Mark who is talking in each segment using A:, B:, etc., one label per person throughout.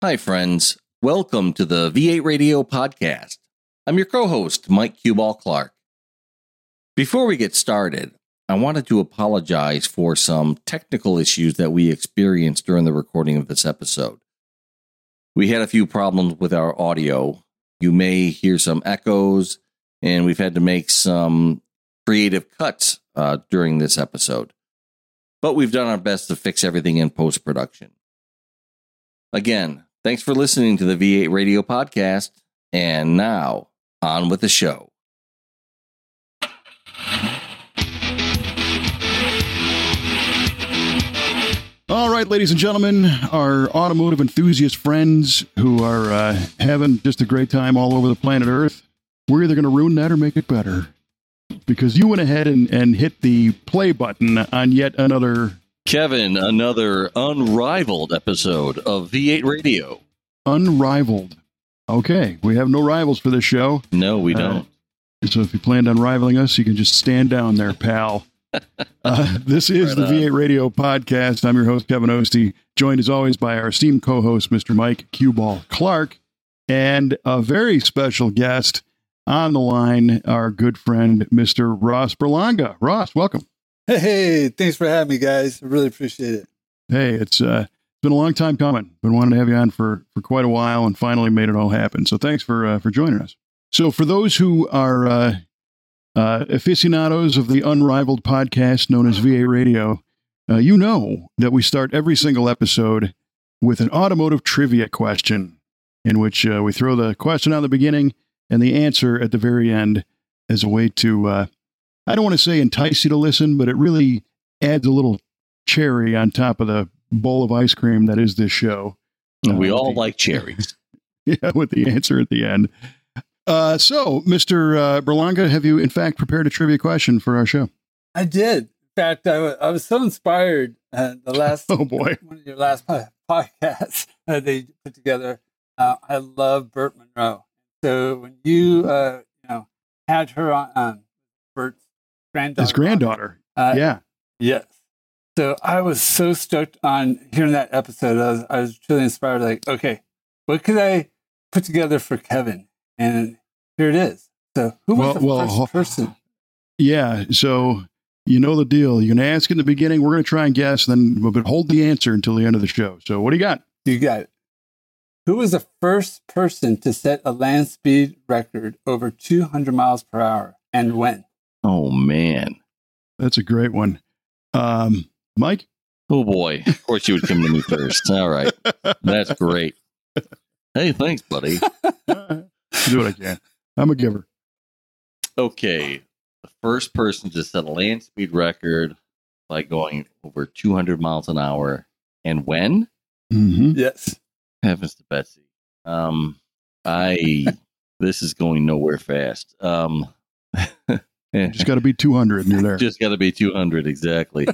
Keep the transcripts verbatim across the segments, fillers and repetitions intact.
A: Hi, friends. Welcome to the V eight Radio Podcast. I'm your co-host, Mike Q-Ball Clark. Before we get started, I wanted to apologize for some technical issues that we experienced during the recording of this episode. We had a few problems with our audio. You may hear some echoes, and we've had to make some creative cuts uh, during this episode. But we've done our best to fix everything in post-production. Again, thanks for listening to the V eight Radio Podcast, and now, on with the show.
B: All right, ladies and gentlemen, our automotive enthusiast friends who are uh, having just a great time all over the planet Earth, we're either going to ruin that or make it better. Because you went ahead and, and hit the play button on yet another...
A: Kevin, another unrivaled episode of V eight Radio.
B: Unrivaled. Okay, we have no rivals for this show.
A: No, we don't.
B: Uh, so if you planned on rivaling us, you can just stand down there, pal. Uh, this is right the on. V eight Radio Podcast. I'm your host, Kevin Ostie, joined as always by our esteemed co-host, Mister Mike Q-Ball Clark, and a very special guest on the line, our good friend, Mister Ross Berlanga. Ross, welcome.
C: Hey, thanks for having me, guys. I really appreciate it.
B: Hey, it's uh, been a long time coming. Been wanting to have you on for, for quite a while and finally made it all happen. So thanks for uh, for joining us. So for those who are uh, uh, aficionados of the unrivaled podcast known as V eight Radio, uh, you know that we start every single episode with an automotive trivia question in which uh, we throw the question out at the beginning and the answer at the very end as a way to, uh, I don't want to say entice you to listen, but it really adds a little cherry on top of the bowl of ice cream that is this show.
A: Uh, we all
B: the,
A: like cherries.
B: Yeah, with the answer at the end. Uh, so, Mister Uh, Berlanga, have you in fact prepared a trivia question for our show?
C: I did. In fact, I, w- I was so inspired uh, the last
B: oh boy
C: one of your last po- podcasts uh, they put together. Uh, I love Burt Monroe. So when you uh, you know had her on um, Burt's granddaughter,
B: his granddaughter,
C: uh,
B: yeah,
C: yes. So I was so stoked on hearing that episode. I was I was truly inspired. Like, okay, what could I put together for Kevin? And here it is. So who was
B: well,
C: the
B: well,
C: first person?
B: Yeah. So you know the deal. You're going to ask in the beginning. We're going to try and guess, then but hold the answer until the end of the show. So what do you got?
C: You got it. Who was the first person to set a land speed record over two hundred miles per hour and when?
A: Oh, man.
B: That's a great one. Um, Mike?
A: Oh, boy. Of course you would come to me first. All right. That's great. Hey, thanks, buddy.
B: Do what I can. I'm a giver.
A: Okay. The first person to set a land speed record by going over two hundred miles an hour. And when?
B: Mm-hmm.
C: Yes.
A: Heavens to Betsy. Um, I, this is going nowhere fast. Um,
B: just got to be two hundred and you're there.
A: Just got to be two hundred. Exactly.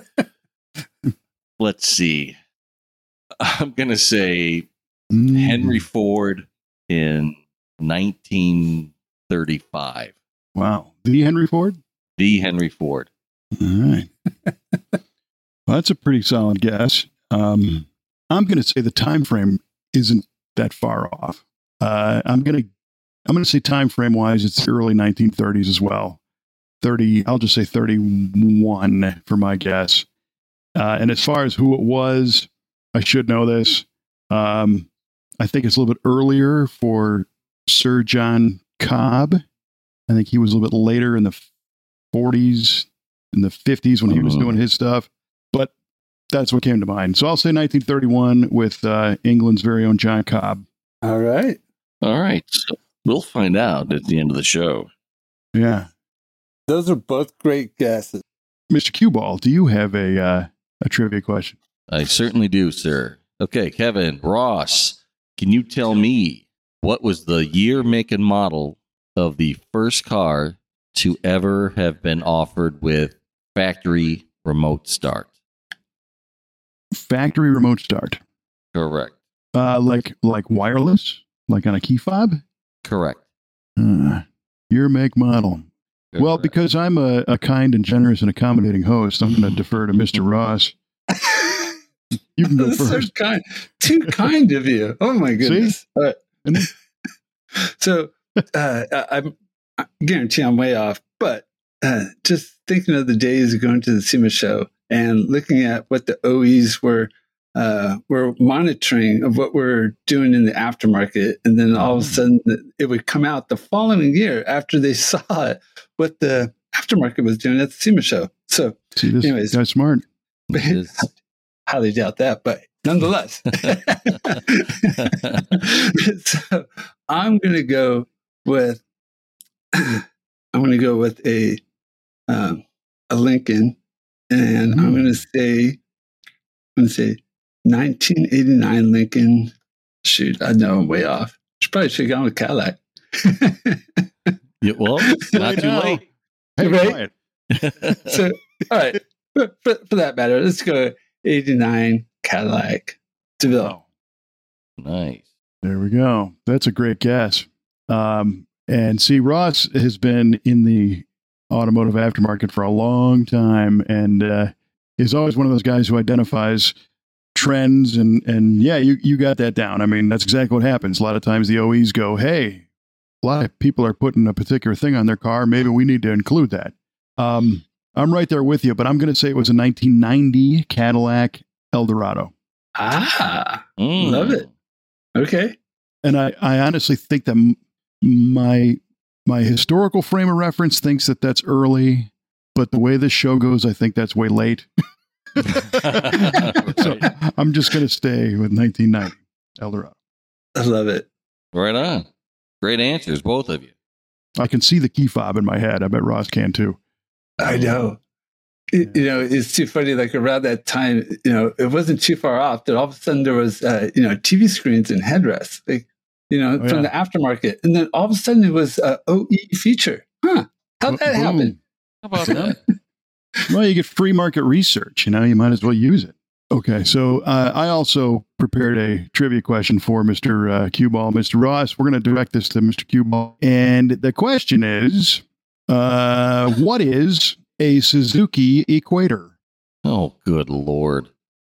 A: Let's see. I'm going to say mm. Henry Ford in nineteen thirty-five.
B: Wow. The Henry Ford?
A: The Henry Ford.
B: All right. Well, that's a pretty solid guess. Um, I'm going to say the time frame isn't that far off. Uh, I'm going to I'm going to say time frame wise, it's the early nineteen thirties as well. thirty, I'll just say thirty-one for my guess. Uh, and as far as who it was, I should know this. Um, I think it's a little bit earlier for Sir John Cobb. I think he was a little bit later in the forties, in the fifties when he was doing his stuff. But that's what came to mind. So I'll say nineteen thirty-one with uh, England's very own John Cobb.
C: All right.
A: All right. So we'll find out at the end of the show.
B: Yeah.
C: Those are both great guesses.
B: Mister Q-Ball, do you have a uh, a trivia question?
A: I certainly do, sir. Okay, Kevin, Ross, can you tell me what was the year, make, and model of the first car to ever have been offered with factory remote start?
B: Factory remote start.
A: Correct.
B: Uh, like like wireless, like on a key fob.
A: Correct.
B: Uh, year, make, model. Correct. Well, because I'm a, a kind and generous and accommodating host, I'm going to defer to Mister Ross You can go
C: That's so
B: first.
C: kind. Too kind of you. Oh my goodness. All right. So uh, I, I'm I guarantee I'm way off, but uh, just thinking of the days of going to the SEMA show and looking at what the O Es were uh, were monitoring of what we're doing in the aftermarket, and then all of a sudden it would come out the following year after they saw it, what the aftermarket was doing at the SEMA show. So,
B: See, this
C: anyways,
B: guy's smart.
C: highly doubt that, but nonetheless. So I'm going to go with I'm going to go with a um, a Lincoln, and mm. I'm going to say I'm going to say nineteen eighty-nine Lincoln. Shoot, I know I'm way off. Should probably should have gone with Cadillac.
A: Yeah, well, not too late.
B: Hey,
C: right? So, all right. For, for, for that matter, let's go eighty-nine Cadillac DeVille.
A: Nice.
B: There we go. That's a great guess. Um, and see, Ross has been in the automotive aftermarket for a long time, and uh, is always one of those guys who identifies trends. And and yeah, you you got that down. I mean, that's exactly what happens. A lot of times the O Es go, "Hey, a lot of people are putting a particular thing on their car. Maybe we need to include that." Um, I'm right there with you, but I'm going to say it was a nineteen ninety Cadillac Eldorado.
C: Ah,
A: Mm.
C: love it. Okay.
B: And I, I honestly think that m- my my historical frame of reference thinks that that's early, but the way this show goes, I think that's way late. So I'm just going to stay with nineteen ninety Eldorado.
C: I love it.
A: Right on. Great answers, both of you.
B: I can see the key fob in my head. I bet Ross can too.
C: I know. It, you know, it's too funny. Like around that time, you know, it wasn't too far off that all of a sudden there was, uh, you know, T V screens and headrests, like, you know,
B: Oh,
C: from
B: yeah.
C: the aftermarket. And then all of a sudden it was a O E feature. Huh. How'd that
B: Boom.
C: happen?
A: How about that?
B: Well, you get free market research. You know, you might as well use it. Okay, so uh, I also prepared a trivia question for Mister Uh, Cue Ball. Mister Ross, we're going to direct this to Mister Cue Ball. And the question is, uh, what is a Suzuki Equator?
A: Oh, good Lord.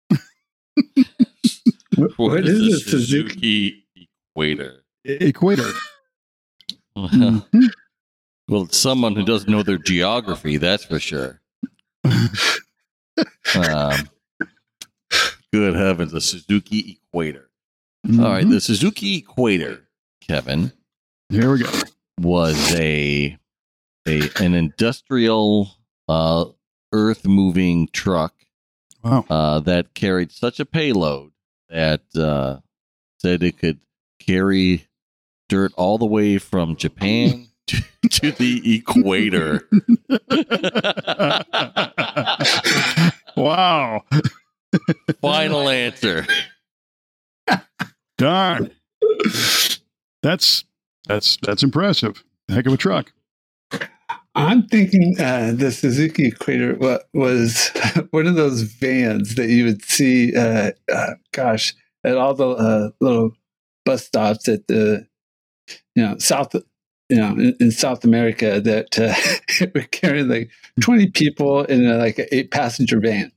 C: What, what is,
A: a
C: a Suzuki?
A: Equator?
B: Equator.
A: Well,
B: Mhm.
A: it's someone who doesn't know their geography, that's for sure. Um, good heavens, the Suzuki Equator.
B: Mhm.
A: All right, the Suzuki Equator, Kevin,
B: Here we go.
A: was a a an industrial uh, earth moving truck
B: Wow.
A: uh, that carried such a payload that uh, said it could carry dirt all the way from Japan to, to the equator.
B: Wow.
A: Final answer.
B: Darn. That's that's that's impressive. Heck of a truck.
C: I'm thinking uh, the Suzuki Equator wa- was one of those vans that you would see, uh, uh, gosh, at all the uh, little bus stops at the, you know, South, you know, in, in South America that uh, it would carry like twenty people in a, like an eight passenger van.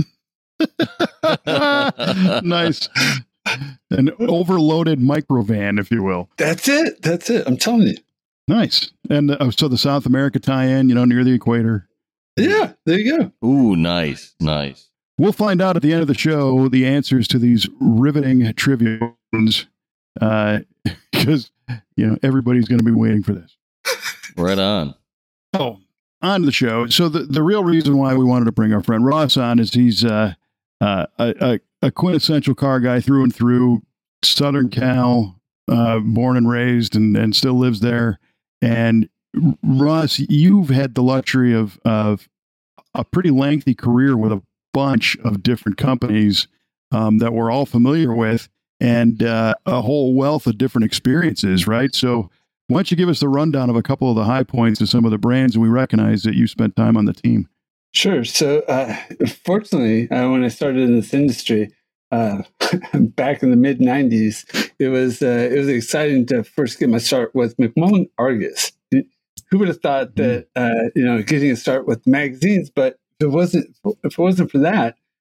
B: Nice. An overloaded microvan, if you will.
C: That's it. That's it. I'm telling you.
B: Nice. And uh, so the South America tie-in, you know, near the equator.
C: Yeah, there you go.
A: Ooh, nice, nice.
B: We'll find out at the end of the show the answers to these riveting trivia questions, uh, because, you know, everybody's going to be waiting for this.
A: Right on.
B: Oh, on to the show. So the, the real reason why we wanted to bring our friend Ross on is he's uh, uh, a, a, a quintessential car guy through and through, Southern Cal, uh, born and raised, and, and still lives there. And Ross, you've had the luxury of of a pretty lengthy career with a bunch of different companies um, that we're all familiar with, and uh, a whole wealth of different experiences, right? So why don't you give us the rundown of a couple of the high points of some of the brands we recognize that you spent time on the team?
C: Sure. So, uh, fortunately, uh, when I started in this industry uh, back in the mid nineties, it was uh, it was exciting to first get my start with McMullen Argus. Who would have thought that uh, you know getting a start with magazines? But if it wasn't if it wasn't for that,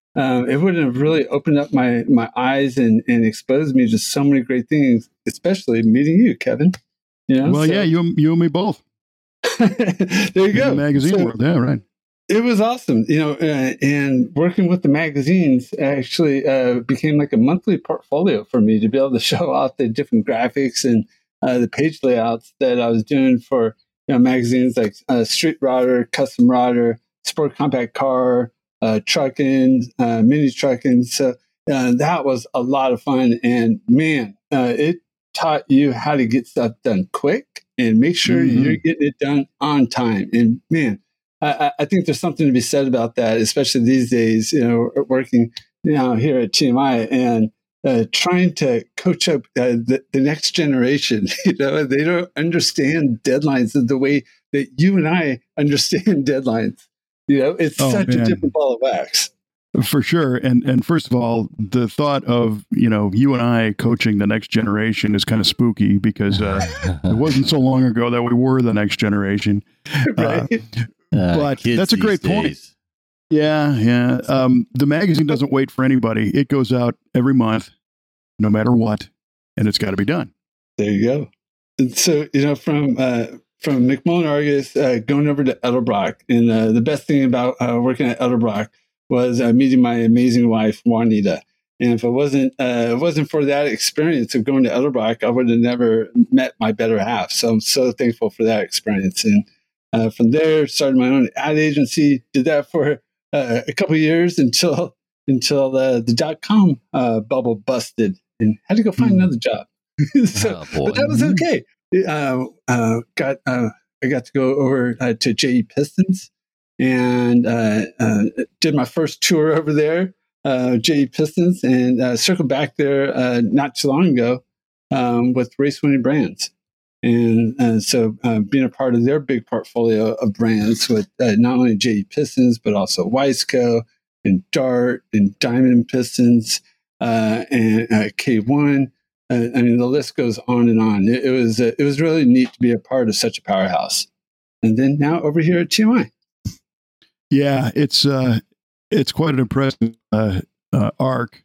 C: um, it wouldn't have really opened up my my eyes and, and exposed me to so many great things, especially meeting you, Kevin. You know,
B: well,
C: so,
B: yeah, you you and me both.
C: there you
B: In
C: go.
B: the magazine
C: So,
B: world, yeah, right.
C: it was awesome, you know, uh, and working with the magazines actually uh, became like a monthly portfolio for me to be able to show off the different graphics and uh, the page layouts that I was doing for, you know, magazines like uh, Street Rodder, Custom Rodder, Sport Compact Car, uh, Truckin', uh, Mini Truckin'. So uh, that was a lot of fun. And man, uh, it taught you how to get stuff done quick and make sure
B: Mhm.
C: you're getting it done on time. And man, I, I think there's something to be said about that, especially these days, you know, working, you know, here at T M I and uh, trying to coach up uh, the, the next generation. You know, they don't understand deadlines the way that you and I understand deadlines. You know, it's
B: Oh,
C: such
B: man.
C: a different ball of wax.
B: For sure. And and first of all, the thought of, you know, you and I coaching the next generation is kind of spooky because uh, it wasn't so long ago that we were the next generation.
C: Right?
A: Uh,
B: But
A: kids
B: that's a
A: these
B: great point.
A: days.
B: Yeah, yeah. Um, the magazine doesn't wait for anybody. It goes out every month, no matter what, and it's got to be done.
C: There you go. And so, you know, from uh, from McMullen Argus uh, going over to Edelbrock, and uh, the best thing about uh, working at Edelbrock was uh, meeting my amazing wife, Juanita. And if it wasn't uh, it wasn't for that experience of going to Edelbrock, I would have never met my better half. So I'm so thankful for that experience. And uh, from there, started my own ad agency. Did that for uh, a couple of years until until uh, the dot com uh, bubble busted, and had to go find
B: Mm.
C: another job. So,
A: Oh, boy.
C: but that was okay. Uh, uh, got uh, I got to go over uh, to J E Pistons and uh, uh, did my first tour over there, uh, J E Pistons, and uh, circled back there uh, not too long ago um, with Race Winning Brands. And uh, so uh, being a part of their big portfolio of brands with uh, not only J E Pistons, but also Wiseco and Dart and Diamond Pistons uh, and uh, K one. Uh, I mean, the list goes on and on. It, it was uh, it was really neat to be a part of such a powerhouse. And then now over here at T M I.
B: Yeah, it's uh, it's quite an impressive uh, uh, arc,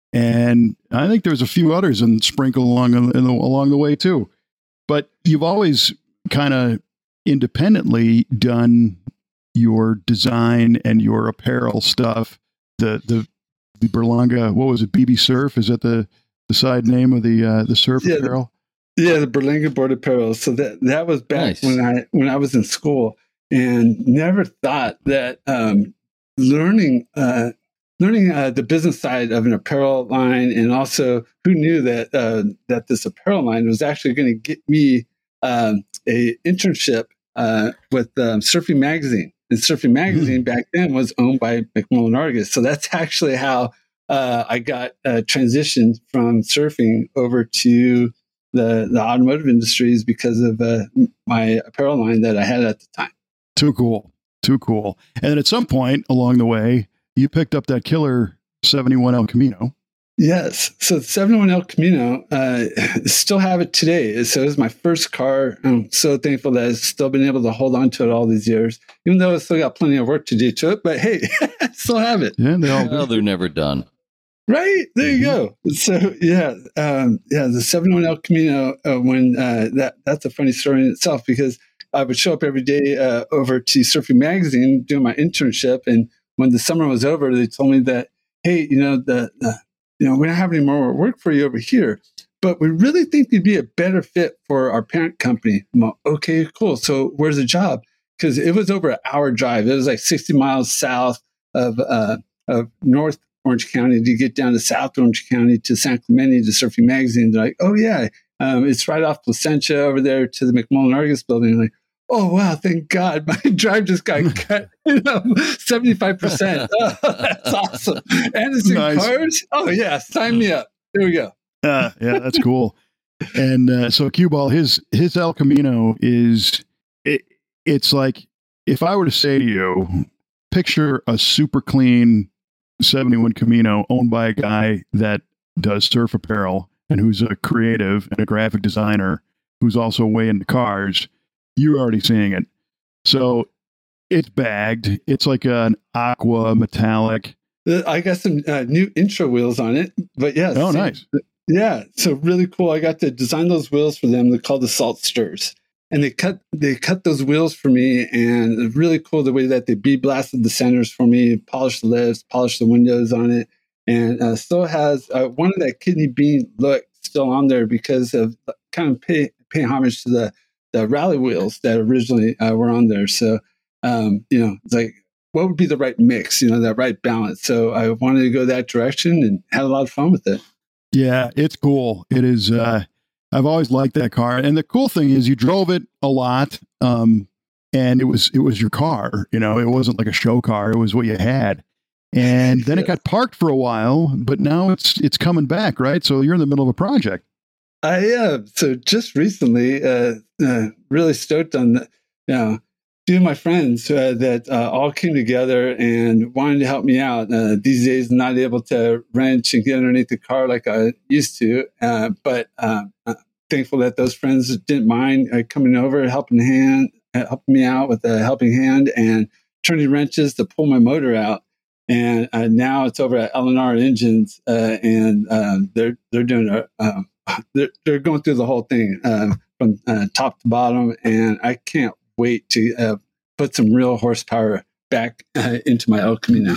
B: and I think there's a few others and sprinkled along in the, along the way too. But you've always kind of independently done your design and your apparel stuff. The the the Berlanga, what was it? B B Surf, is that the the side name of the uh, the surf
C: Yeah,
B: apparel?
C: Yeah, the Berlanga Board Apparel. So that that was back
A: Nice.
C: when I when I was in school, and never thought that um, learning uh, learning uh, the business side of an apparel line, and also who knew that uh, that this apparel line was actually going to get me um, a internship uh, with um, Surfing Magazine. And Surfing Magazine
B: Mm.
C: back then was owned by McMullen Argus. So that's actually how uh, I got uh, transitioned from surfing over to the, the automotive industries because of uh, my apparel line that I had at the time.
B: Too cool, too cool. And then at some point along the way, you picked up that killer seventy-one El Camino.
C: Yes. So the seventy-one El Camino, uh, still have it today. So it was my first car. I'm so thankful that I've still been able to hold on to it all these years, even though it's still got plenty of work to do to it. But hey, I still have it.
B: Yeah, they all
A: Well, they're never done.
C: Right. There you go. So yeah, um, yeah, the seventy-one El Camino, uh, when uh, that that's a funny story in itself, because I would show up every day uh, over to Surfing Magazine doing my internship. And when the summer was over, they told me that, hey, you know, the, the you know, we don't have any more work for you over here, but we really think you'd be a better fit for our parent company. I'm like, okay, cool. So where's the job? Because it was over an hour drive. It was like sixty miles south of uh, of North Orange County to get down to South Orange County to San Clemente to Surfing Magazine. They're like, oh yeah, um, it's right off Placentia over there to the McMullen Argus building. I'm like, oh wow, thank God, my drive just got cut, you know, seventy-five percent. Oh, that's awesome. And it's in
B: Nice.
C: cars. Oh yeah, sign me up. There we go.
B: Uh, yeah, that's cool. And uh, so Cue Ball, his his El Camino is it, it's like if I were to say to you, picture a super clean seventy-one Camino owned by a guy that does surf apparel and who's a creative and a graphic designer who's also way into cars. You're already seeing it. So it's bagged. It's like an aqua metallic.
C: I got some uh, new intro wheels on it, but yeah.
B: Oh,
C: same,
B: nice.
C: Yeah, so really cool. I got to design those wheels for them. They're called the Salt Stirs, and they cut they cut those wheels for me. And it's really cool the way that they bead blasted the centers for me, polished the lifts, polished the windows on it, and uh, still has uh, one of that kidney bean look still on there because of kind of pay pay homage to the the rally wheels that originally uh, were on there. So um, you know, it's like, what would be the right mix? You know, that right balance. So I wanted to go that direction and had a lot of fun with it.
B: Yeah, it's cool. It is. Uh, I've always liked that car, and the cool thing is you drove it a lot, um, and it was it was your car. You know, it wasn't like a show car; it was what you had. And then it got parked for a while, but now it's it's coming back, right? So you're in the middle of a project.
C: I am. So just recently, uh, uh, really stoked on the, you know, two of my friends uh, that uh, all came together and wanted to help me out. Uh, these days, not able to wrench and get underneath the car like I used to, uh, but uh, I'm thankful that those friends didn't mind uh, coming over, helping hand, uh, helping me out with a helping hand and turning wrenches to pull my motor out. And uh, now it's over at L and R Engines, uh, and uh, they're they're doing a uh, they're they're going through the whole thing uh, from uh, top to bottom, and I can't wait to uh, put some real horsepower back uh, into my El Camino.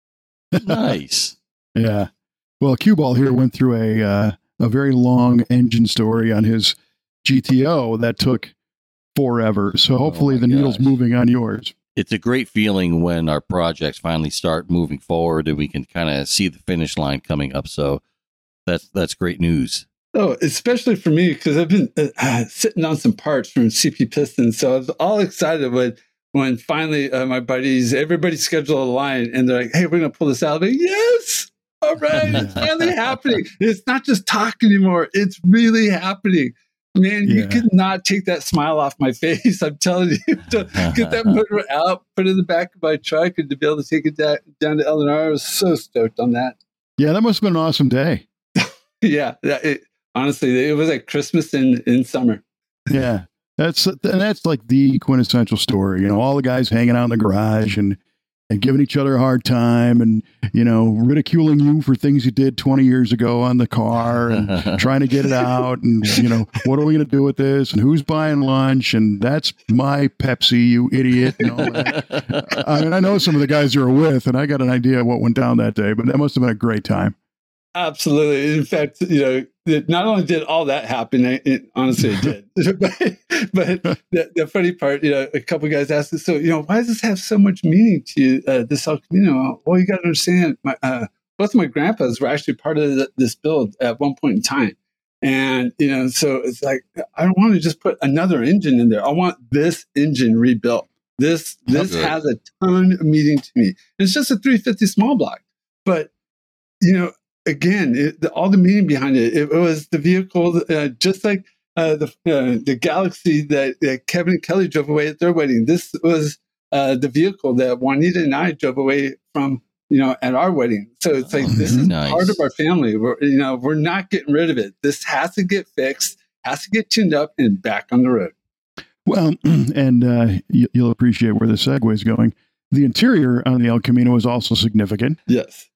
A: Nice.
B: Yeah. Well, Cue Ball here went through a uh, a very long engine story on his G T O that took forever. So hopefully
A: oh
B: the needle's
A: gosh.
B: moving on yours.
A: It's a great feeling when our projects finally start moving forward and we can kind of see the finish line coming up. So that's that's great news.
C: Oh, especially for me, because I've been uh, sitting on some parts from C P Pistons. So I was all excited when, when finally uh, my buddies, everybody scheduled a line and they're like, hey, we're going to pull this out. I'm like, yes, all right, it's finally happening. It's not just talk anymore. It's really happening. Man,
B: Yeah.
C: you could not take that smile off my face. I'm telling you, to get that motor out, put it in the back of my truck, and to be able to take it down, down to L and R. I was so stoked on that.
B: Yeah, that must have been an awesome day.
C: Yeah, that, it, honestly, it was like Christmas in, in summer.
B: Yeah, that's and that's like the quintessential story. You know, all the guys hanging out in the garage and and giving each other a hard time, and you know, ridiculing you for things you did twenty years ago on the car, and trying to get it out, and you know, what are we going to do with this, and who's buying lunch, and that's my Pepsi, you idiot, and all that. I mean, I know some of the guys you were with, and I got an idea of what went down that day, but that must have been a great time.
C: Absolutely. In fact, you know, it not only did all that happen, it, it, honestly, it did. but but the, the funny part, you know, a couple of guys asked us, so, you know, why does this have so much meaning to you, uh, this El Camino? Well, you got to understand, my, uh, both of my grandpas were actually part of the, this build at one point in time. And, you know, so it's like, I don't want to just put another engine in there. I want this engine rebuilt. This, this
A: Okay.
C: has a ton of meaning to me. And it's just a three fifty small block. But, you know, again, it, the, all the meaning behind it, it, it was the vehicle, uh, just like uh, the uh, the Galaxy that, that Kevin and Kelly drove away at their wedding. This was uh, the vehicle that Juanita and I drove away from, you know, at our wedding. So it's like,
A: Oh,
C: this is
A: nice.
C: part of our family. We're, you know, we're not getting rid of it. This has to get fixed, has to get tuned up and back on the road.
B: Well, and uh, you, you'll appreciate where the segue is going. The interior on the El Camino is also significant.
C: Yes.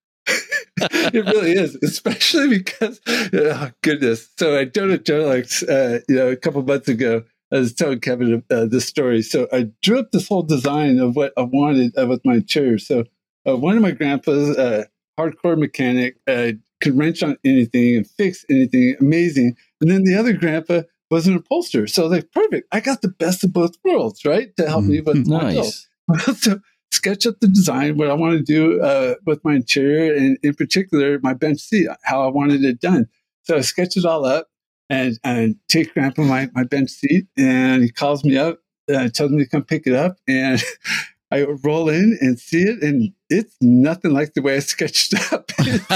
C: It really is, especially because, oh, goodness. So I done a Jolex, uh, you know, a couple months ago. I was telling Kevin uh, this story. So I drew up this whole design of what I wanted uh, with my interior. So uh, one of my grandpas, uh, hardcore mechanic, uh, could wrench on anything and fix anything, amazing. And then the other grandpa was an upholsterer. So I was like, perfect. I got the best of both worlds, right? To help me with my build.
A: Nice.
C: So sketch up the design, what I want to do uh, with my interior, and in particular, my bench seat, how I wanted it done. So I sketched it all up and, and take Grandpa my, my bench seat, and he calls me up, uh, tells me to come pick it up, and I roll in and see it, and it's nothing like the way I sketched it up.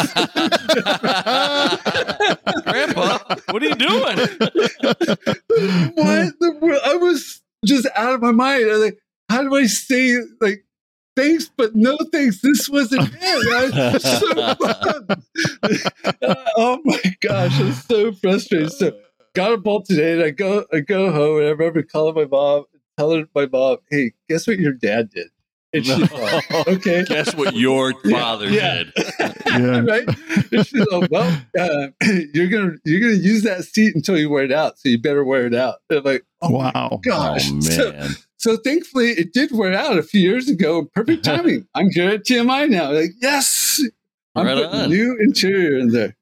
A: Grandpa, what are you doing?
C: What the world? I was just out of my mind. I was like, how do I say, like, thanks, but no thanks? This wasn't it. I was so bummed. Oh my gosh, I'm so frustrated. So got a bolt today, and I go, I go home, and I remember calling my mom, telling my mom, "Hey, guess what your dad did?" And she's like, okay.
D: Guess what your father
C: Yeah.
D: did.
B: Yeah.
C: Right? And she's like, well, uh, you're gonna you're gonna use that seat until you wear it out, so you better wear it out. And I'm like, oh
B: Wow.
C: gosh.
D: Oh,
C: So,
D: man.
C: so thankfully, it did wear out a few years ago. Perfect timing. I'm here at T M I now. Like, yes, I'm
D: Right
C: putting
D: on.
C: new interior in there.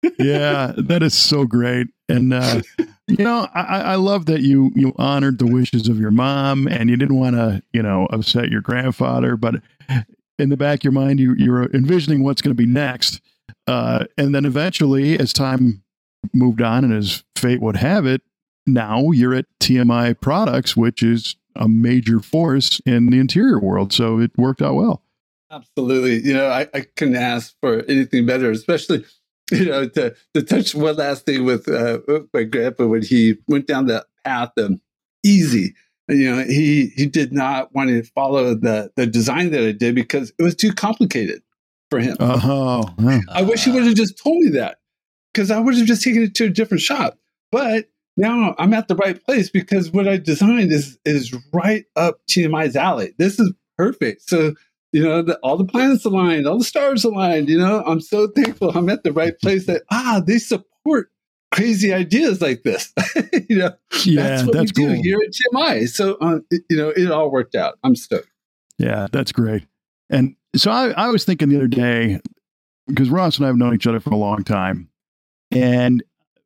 B: Yeah, that is so great. And uh, you know, I, I love that you you honored the wishes of your mom, and you didn't want to, you know, upset your grandfather, but in the back of your mind, you you're envisioning what's going to be next. Uh, and then eventually, as time moved on, and as fate would have it, now you're at T M I Products, which is a major force in the interior world. So it worked out well.
C: Absolutely. You know, I, I couldn't ask for anything better, especially, you know, to, to touch one last thing with, uh, with my grandpa when he went down that path of easy. You know, he, he did not want to follow the, the design that I did because it was too complicated for him.
B: Oh, yeah.
C: I wish he would have just told me that, because I would have just taken it to a different shop. But now I'm at the right place because what I designed is is right up T M I's alley. This is perfect. So, you know, the, all the planets aligned, all the stars aligned. You know, I'm so thankful I'm at the right place that, ah, they support crazy ideas like this. you know,
B: Yeah,
C: that's what
B: that's
C: we do
B: cool.
C: here at T M I. So, um, it, you know, it all worked out. I'm stoked.
B: Yeah, that's great. And so I, I was thinking the other day, because Ross and I have known each other for a long time, and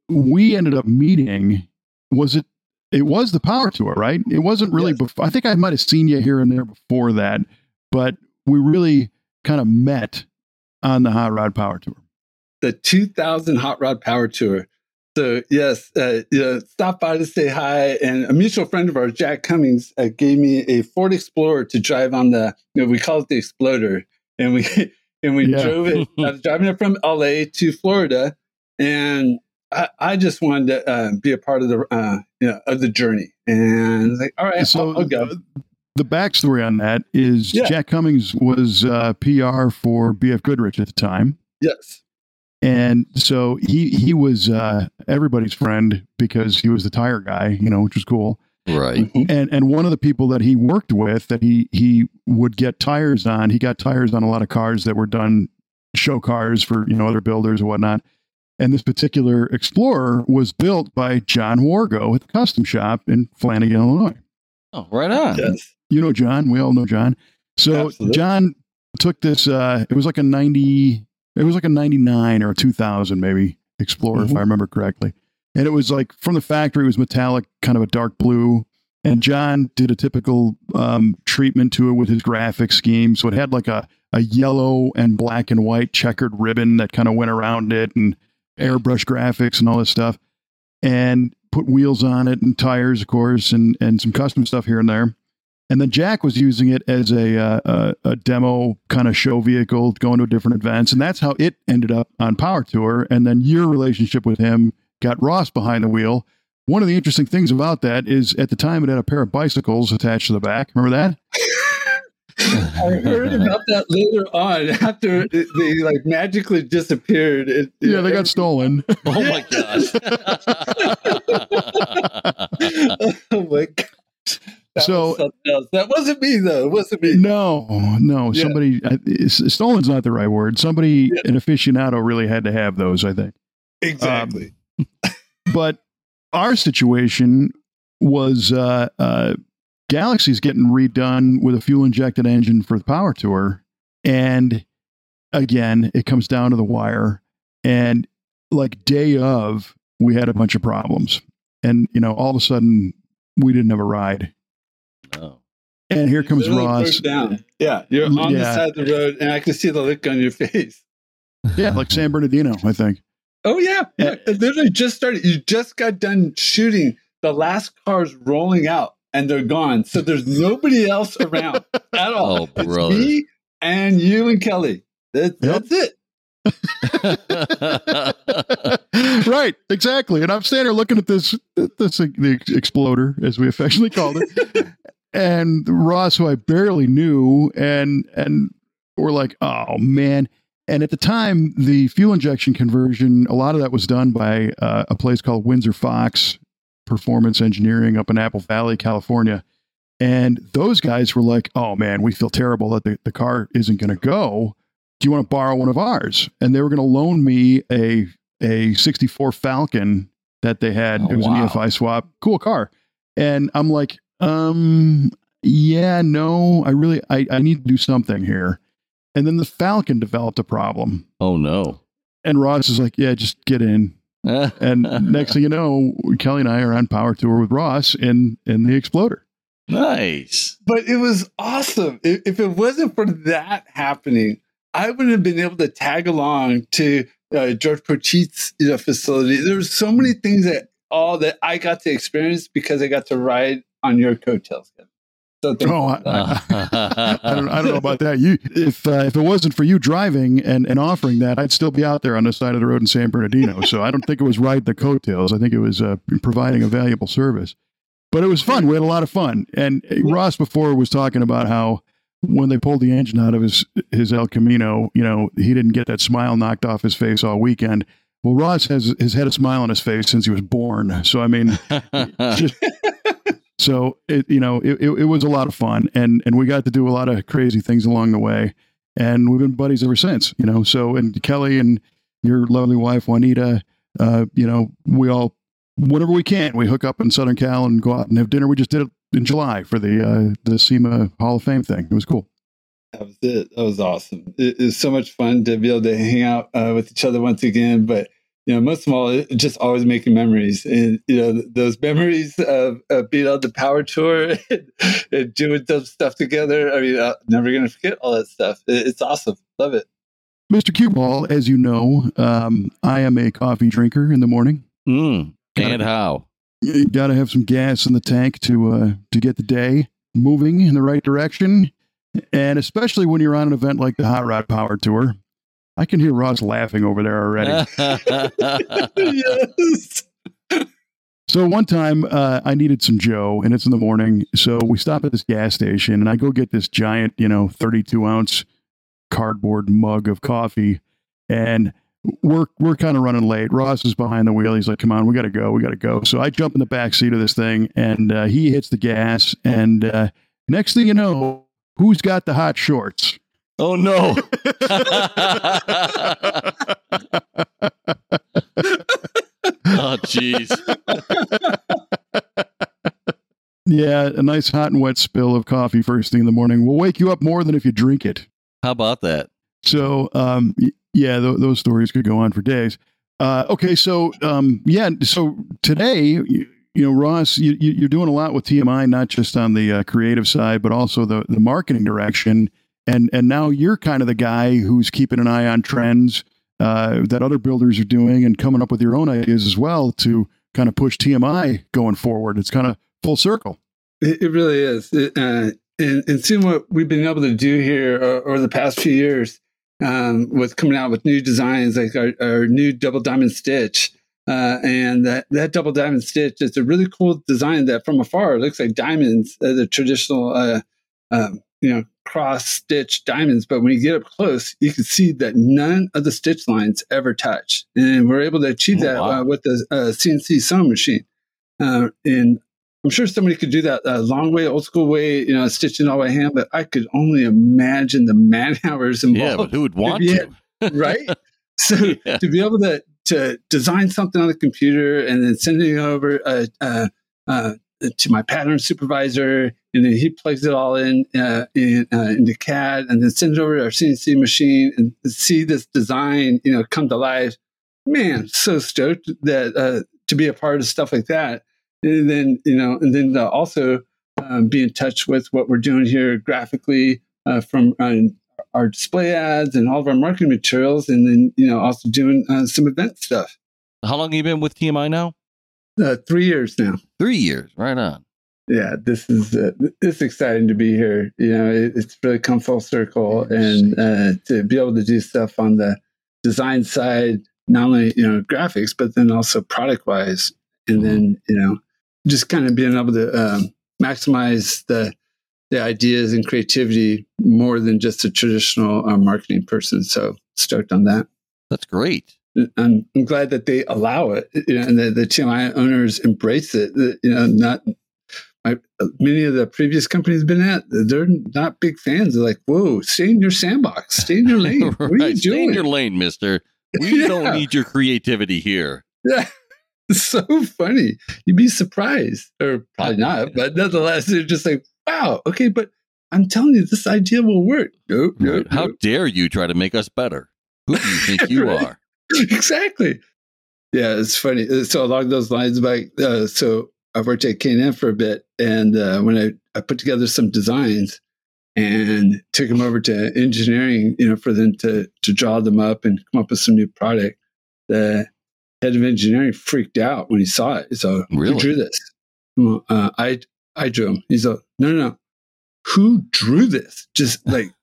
B: we ended up meeting. Was it? It was the Power Tour, right? It wasn't really
C: Yes.
B: before. I think I might have seen you here and there before that, but we really kind of met on the Hot Rod Power Tour.
C: The two thousand Hot Rod Power Tour. So yes, uh, you know, stop by to say hi. And a mutual friend of ours, Jack Cummings, uh, gave me a Ford Explorer to drive on the. You know, we call it the Exploder, and we and we
B: Yeah.
C: drove it. I was driving it from L A to Florida, and I, I just wanted to uh, be a part of the uh, you know of the journey. And I was like, all right,
B: So
C: I'll, I'll go.
B: uh, the backstory on that is
C: Yeah.
B: Jack Cummings was uh, P R for B F Goodrich at the time.
C: Yes,
B: And so he he was uh, everybody's friend because he was the tire guy, you know, which was cool.
D: Right.
C: Mhm.
B: And and one of the people that he worked with that he he would get tires on, he got tires on a lot of cars that were done show cars for, you know, other builders and whatnot. And this particular Explorer was built by John Wargo at the custom shop in Flanagan, Illinois.
D: Oh, right on.
C: yes,
B: You know John, we all know John. So
C: Absolutely.
B: John took this uh it was like a ninety it was like a ninety-nine or a two thousand maybe Explorer, if
C: Mhm.
B: I remember correctly. And it was like from the factory, it was metallic, kind of a dark blue. And John did a typical um, treatment to it with his graphic scheme. So it had like a, a yellow and black and white checkered ribbon that kind of went around it, and airbrush graphics and all this stuff, and put wheels on it and tires, of course, and, and some custom stuff here and there. And then Jack was using it as a, uh, a, a demo kind of show vehicle, going to different events. And that's how it ended up on Power Tour. And then your relationship with him got Ross behind the wheel. One of the interesting things about that is at the time it had a pair of bicycles attached to the back. Remember that?
C: I heard about that later on after it, they like magically disappeared. It,
B: Yeah, they got stolen.
D: Oh my gosh.
C: oh my god! That
B: So-
C: was something else. That wasn't me though. It wasn't me.
B: No, no.
C: Yeah.
B: Somebody, I- it's- stolen's not the right word. Somebody,
C: Yeah.
B: an aficionado really had to have those, I think.
C: Exactly.
B: But our situation was uh, uh, Galaxy's getting redone with a fuel injected engine for the Power Tour. And again, it comes down to the wire. And like day of, we had a bunch of problems. And, you know, all of a sudden, we didn't have a ride.
D: No.
B: And here comes
C: Literally broke
B: Ross.
C: down. Yeah, you're on the
B: Yeah.
C: side of the road, and I can see the look on your face.
B: Yeah, like San Bernardino, I think.
C: Oh yeah, yeah. It literally just started. You just got done shooting. The last car's rolling out, and they're gone. So there's nobody else around at all.
D: Oh,
C: It's
D: brother.
C: me and you and Kelly. That,
B: Yep.
C: That's it.
B: Right, exactly. And I'm standing there looking at this, this the exploder, as we affectionately called it, and Ross, who I barely knew, and and we're like, oh man. And at the time, the fuel injection conversion, a lot of that was done by uh, a place called Windsor Fox Performance Engineering up in Apple Valley, California. And those guys were like, oh man, we feel terrible that the, the car isn't going to go. Do you want to borrow one of ours? And they were going to loan me a a sixty-four Falcon that they had.
A: Oh,
B: it was
A: wow.
B: an E F I swap. Cool car. And I'm like, um, yeah, no, I really, I, I need to do something here. And then the Falcon developed a problem.
A: Oh, no.
B: And Ross is like, yeah, just get in. And next thing you know, Kelly and I are on power tour with Ross in, in the Exploder.
A: Nice.
C: But it was awesome. If, if it wasn't for that happening, I wouldn't have been able to tag along to uh, George Pochit's you know, facility. There were so many things that all that I got to experience because I got to ride on your coattails. So
B: oh, I, I, I, don't, I don't know about that. You, if uh, if it wasn't for you driving and, and offering that, I'd still be out there on the side of the road in San Bernardino. So I don't think it was riding the coattails. I think it was uh, providing a valuable service. But it was fun. We had a lot of fun. And Ross before was talking about how when they pulled the engine out of his his El Camino, you know, he didn't get that smile knocked off his face all weekend. Well, Ross has has had a smile on his face since he was born. So I mean, just, so it you know it, it it was a lot of fun, and and we got to do a lot of crazy things along the way, and we've been buddies ever since. You know, so and Kelly and your lovely wife Juanita, uh, you know, we all whenever we can we hook up in Southern Cal and go out and have dinner. We just did it in July for the uh, the SEMA Hall of Fame thing. It was cool.
C: That was it. That was awesome. It, it was so much fun to be able to hang out uh, with each other once again. But you know, most of all, it, just always making memories, and you know, those memories of, of being on the power tour and, and doing some stuff together. I mean, I'm never going to forget all that stuff. It, it's awesome. Love it.
B: Mister Cue Ball, as you know, um, I am a coffee drinker in the morning.
A: Mm, and how?
B: You got to have some gas in the tank to uh, to get the day moving in the right direction. And especially when you're on an event like the Hot Rod Power Tour. I can hear Ross laughing over there already.
C: Yes.
B: So one time uh, I needed some Joe, and it's in the morning. So we stop at this gas station, and I go get this giant, you know, thirty-two ounce cardboard mug of coffee. And we're we're kind of running late. Ross is behind the wheel. He's like, come on, we got to go. We got to go. So I jump in the back seat of this thing, and uh, he hits the gas. And uh, next thing you know, who's got the hot shorts?
A: Oh, no. Oh, jeez.
B: Yeah, a nice hot and wet spill of coffee first thing in the morning will wake you up more than if you drink it.
A: How about that?
B: So, um, yeah, th- those stories could go on for days. Uh, okay, so, um, yeah, so today, you, you know, Ross, you, you, you're doing a lot with T M I, not just on the uh, creative side, but also the, the marketing direction. And and now you're kind of the guy who's keeping an eye on trends uh, that other builders are doing and coming up with your own ideas as well to kind of push T M I going forward. It's kind of full circle.
C: It, it really is. It, uh, and, and seeing what we've been able to do here uh, over the past few years um, with coming out with new designs like our, our new double diamond stitch. Uh, and that, that double diamond stitch is a really cool design that from afar looks like diamonds, uh, the traditional, uh, um, you know, cross stitch diamonds. But when you get up close, you can see that none of the stitch lines ever touch. And we're able to achieve
A: Oh,
C: that
A: wow.
C: uh, with the uh, C N C sewing machine. Uh, and I'm sure somebody could do that a long way, old school way, you know, stitching all by hand. But I could only imagine the man hours involved.
A: Yeah, but who would want
C: Yeah,
A: to?
C: right? So
A: Yeah.
C: to be able to to design something on the computer and then sending it over uh, uh, uh, to my pattern supervisor, and then he plugs it all in, uh, in uh, into C A D, and then sends it over to our C N C machine and see this design, you know, come to life. Man, so stoked that uh, to be a part of stuff like that, and then you know, and then uh, also um, be in touch with what we're doing here graphically uh, from. Uh, our display ads and all of our marketing materials, and then, you know, also doing uh, some event stuff.
A: How long have you been with T M I now?
C: Uh, three years now.
A: Three years. Right on.
C: Yeah, this is uh, it's exciting to be here. You know, it, it's really come full circle, and uh, to be able to do stuff on the design side, not only, you know, graphics, but then also product wise, and then, you know, just kind of being able to um, maximize the the ideas and creativity more than just a traditional uh, marketing person. So stoked on that.
A: That's great.
C: I'm, I'm glad that they allow it, you know, and the, the T M I owners embrace it. That, you know, not my, many of the previous companies I've been at, they're not big fans. They're like, whoa, stay in your sandbox, stay in your lane.
D: right.
C: What are you
D: Stay
C: doing?
D: in your lane, mister. We
C: Yeah.
D: don't need your creativity here.
C: Yeah. It's so funny. You'd be surprised, or probably not, but nonetheless, they're just like, wow, okay, but I'm telling you, this idea will work. Nope,
D: Right.
C: nope,
D: How
C: nope.
D: dare you try to make us better? Who do you think you
C: Right.
D: are?
C: Exactly. Yeah, it's funny. So along those lines, like, uh, so I worked at K and N for a bit, and uh, when I, I put together some designs and took them over to engineering, you know, for them to to draw them up and come up with some new product, the head of engineering freaked out when he saw it. So,
D: Really?
C: who drew this? Well, uh, I I drew him. He's like, no, no, no. Who drew this? Just like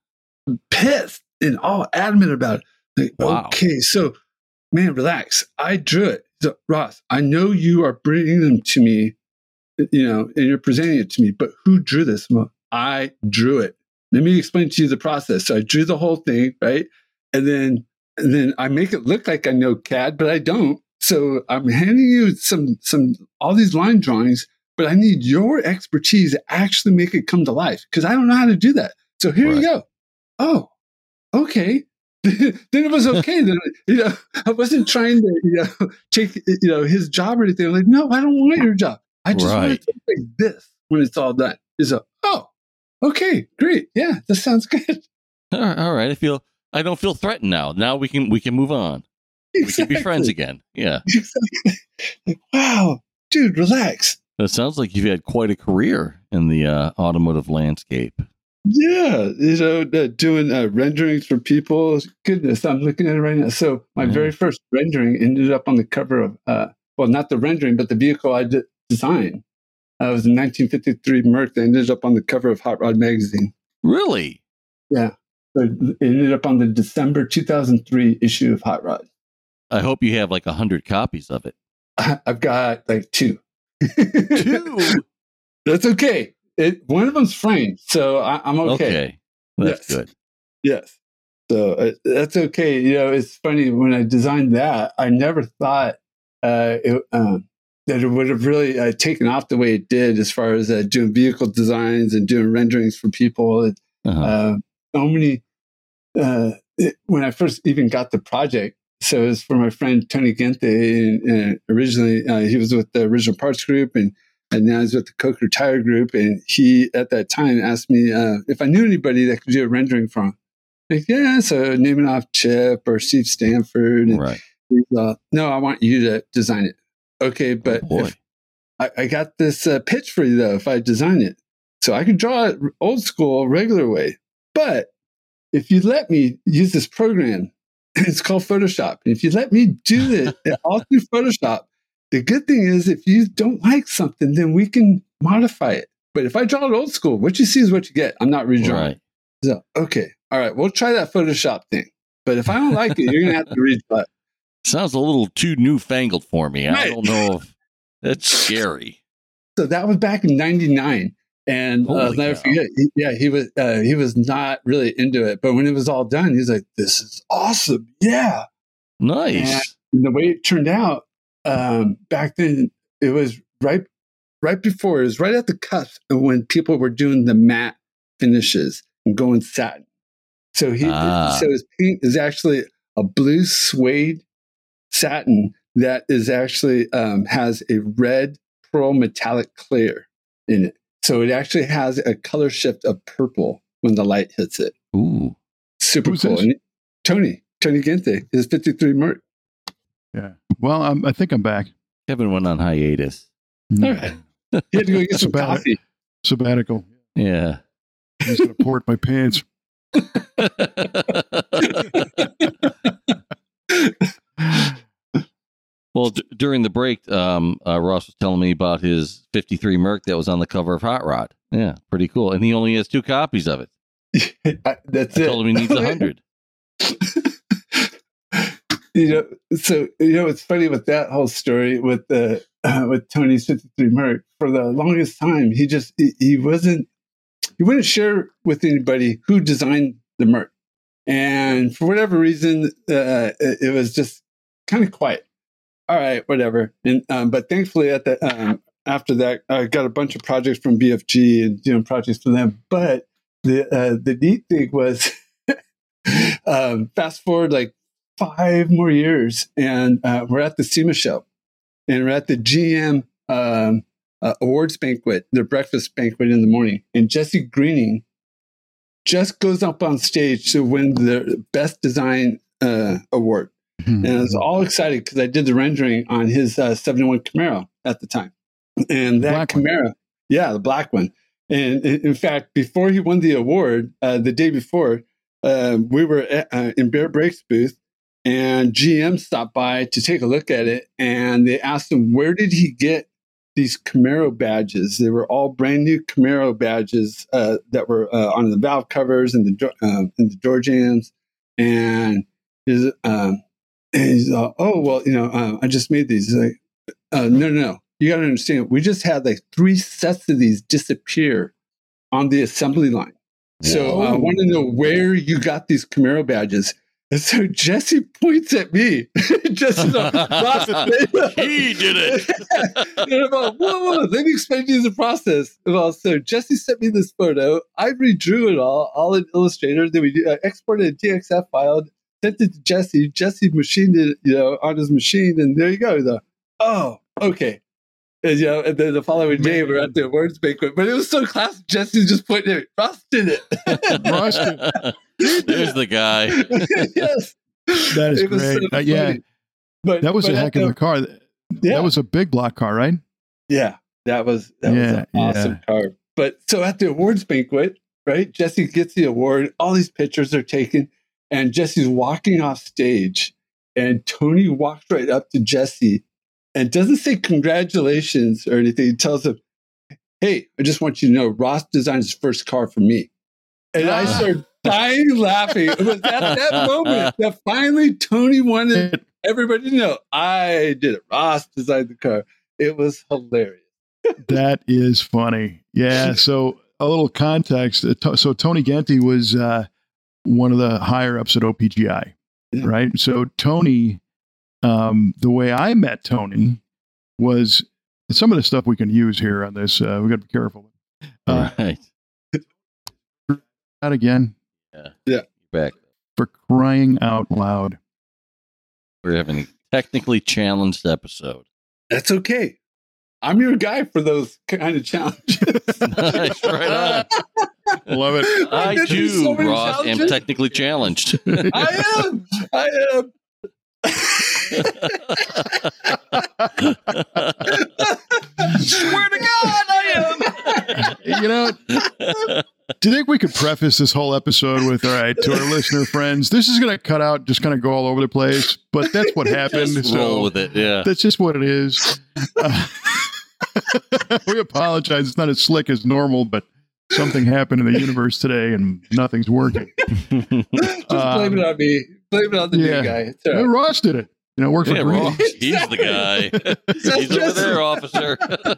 C: pissed and all adamant about it. Like,
D: Wow.
C: okay, so man, relax. I drew it. So, Ross, I know you are bringing them to me, you know, and you're presenting it to me, but who drew this? Well, I drew it. Let me explain to you the process. So I drew the whole thing, right? And then and then I make it look like I know C A D, but I don't. So I'm handing you some some all these line drawings, but I need your expertise to actually make it come to life because I don't know how to do that. So here
D: Right.
C: you go. Oh, okay. Then it was okay. Then you know, I wasn't trying to you know take you know his job or anything. I'm like, no, I don't want your job. I just want
D: Right.
C: it to look like this when it's all done. Is a oh, okay, great, yeah, that sounds good.
D: All right, all right. I feel I don't feel threatened now. Now we can we can move on. We can be friends again. Yeah.
C: Exactly. Like, wow, dude, relax.
D: It sounds like you've had quite a career in the uh, automotive landscape.
C: Yeah, you know, uh, doing uh, renderings for people. Goodness, I'm looking at it right now. So my
D: Yeah.
C: very first rendering ended up on the cover of, uh, well, not the rendering, but the vehicle I d- designed. Uh, it was a nineteen fifty-three Merc that ended up on the cover of Hot Rod magazine.
D: Really?
C: Yeah, so it ended up on the December two thousand three issue of Hot Rod.
D: I hope you have like a hundred copies of it.
C: I've got like two.
D: Two?
C: That's okay. It one of them's framed, so I, I'm okay.
D: Okay. That's
C: Yes.
D: good.
C: Yes. So uh, that's okay. You know, it's funny when I designed that, I never thought uh, it, um, that it would have really uh, taken off the way it did as far as uh, doing vehicle designs and doing renderings for people. And,
D: Uh-huh.
C: uh, so many, uh, it, when I first even got the project, so it was for my friend Tony Gente. And, and originally, uh, he was with the Original Parts Group, and and now he's with the Coker Tire Group. And he, at that time, asked me uh, if I knew anybody that could do a rendering for him. Like, yeah, so naming off Chip or Steve Stanford. And
D: Right.
C: he's, uh, no, I want you to design it. Okay, but
D: Oh, boy.
C: if I, I got this uh, pitch for you, though, if I design it. So I could draw it old school, regular way. But if you let me use this program, it's called Photoshop. And if you let me do it all through Photoshop, the good thing is if you don't like something, then we can modify it. But if I draw it old school, what you see is what you get. I'm not redrawing.
D: Right.
C: So, okay. All right. We'll try that Photoshop thing. But if I don't like it, you're going to have to redraw it.
D: Sounds a little too newfangled for me. I
C: Right.
D: don't know if that's scary.
C: So that was back in ninety-nine. And uh, I'll
D: Holy
C: never
D: cow.
C: forget, he, yeah, he was uh, he was not really into it. But when it was all done, he's like, this is awesome. Yeah.
D: Nice.
C: And the way it turned out, um, back then, it was right right before, it was right at the cusp of when people were doing the matte finishes and going satin. So he,
D: Ah.
C: so his paint is actually a blue suede satin that is actually um, has a red pearl metallic clear in it. So it actually has a color shift of purple when the light hits it.
D: Ooh.
C: Super
B: Who's
C: cool.
B: this?
C: And Tony, Tony Gente, his fifty-three Merc.
B: Yeah. Well, I'm, I think I'm back.
D: Kevin went on hiatus.
C: All right. He had to go get some
B: Sabbatical.
C: coffee.
B: Sabbatical.
D: Yeah.
B: I'm just going to port my pants.
D: Well, d- during the break, um, uh, Ross was telling me about his fifty-three Merc that was on the cover of Hot Rod. Yeah, pretty cool. And he only has two copies of it.
C: I- That's
D: I
C: it.
D: told him he needs a hundred.
C: You know, so you know, it's funny with that whole story with the uh, with Tony's fifty-three Merc. For the longest time, he just he, he wasn't he wouldn't share with anybody who designed the Merc, and for whatever reason, uh, it, it was just kind of quiet. All right, whatever. And um, but thankfully, at the um, after that, I got a bunch of projects from B F G and doing projects for them. But the uh, the neat thing was, um, fast forward like five more years, and uh, we're at the SEMA show, and we're at the G M um, uh, awards banquet, their breakfast banquet in the morning, and Jesse Greening just goes up on stage to win the best design uh, award. Mm-hmm. And I was all excited because I did the rendering on his uh, seventy-one Camaro at the time. And that black Camaro, one. yeah, the black one. And in fact, before he won the award, uh, the day before, uh, we were at, uh, in Bear Brakes booth, and G M stopped by to take a look at it. And they asked him, where did he get these Camaro badges? They were all brand new Camaro badges uh, that were uh, on the valve covers and the uh, and the door jams. And his, um, and he's uh, oh well, you know, uh, I just made these. He's like, uh, no, no, no. You got to understand. We just had like three sets of these disappear on the assembly line. So I uh, want to know where you got these Camaro badges. And so Jesse points at me. Just you know,
D: he did it.
C: And I'm like, whoa, whoa, let me explain to you the process. Well, so Jesse sent me this photo. I redrew it all, all in Illustrator. Then we uh, exported a T X F file, sent it to Jesse. Jesse machined it, you know, on his machine, and there you go. The, oh, okay. And, you know, and then the following day, we're at the awards banquet. But it was so classic. Jesse just pointed at me. Ross did it.
B: Ross did
D: it. There's the guy.
C: Yes.
B: That is great. So uh, yeah. But that was but a heck of the, a car. Yeah. That was a big block car, right?
C: Yeah. That was that yeah, was an awesome yeah. car. But so at the awards banquet, right? Jesse gets the award. All these pictures are taken. And Jesse's walking off stage. And Tony walks right up to Jesse and doesn't say congratulations or anything. He tells him, hey, I just want you to know Ross designed his first car for me. And I started dying laughing. It was at that moment that finally Tony wanted everybody to know I did it. Ross designed the car. It was hilarious.
B: That is funny. Yeah. So a little context. So Tony Genty was uh, one of the higher ups at O P G I, yeah. right? So Tony... Um, the way I met Tony was some of the stuff we can use here on this. Uh, we got to be careful. Uh,
D: right.
B: That again.
D: Yeah.
C: Yeah.
D: Back.
B: For crying out loud.
D: We're having a technically challenged episode.
C: That's okay. I'm your guy for those kind of challenges.
D: Nice. Right on.
B: Love it.
D: I too, so Ross, challenges. am technically challenged.
C: I am. I am. Swear to God, I
B: am. You know, do you think we could preface this whole episode with, all right, to our listener friends, this is going to cut out, just kind of go all over the place, but that's what happened.
D: Just
B: so
D: roll with it, yeah.
B: That's just what it is. Uh, we apologize. It's not as slick as normal, but something happened in the universe today and nothing's working.
C: Just um, blame it on me. Blame it on the yeah. new guy. It's all right.
B: No, Ross did it. You know, worked
D: yeah,
B: for
D: Ross, he's the guy. He's over there, officer.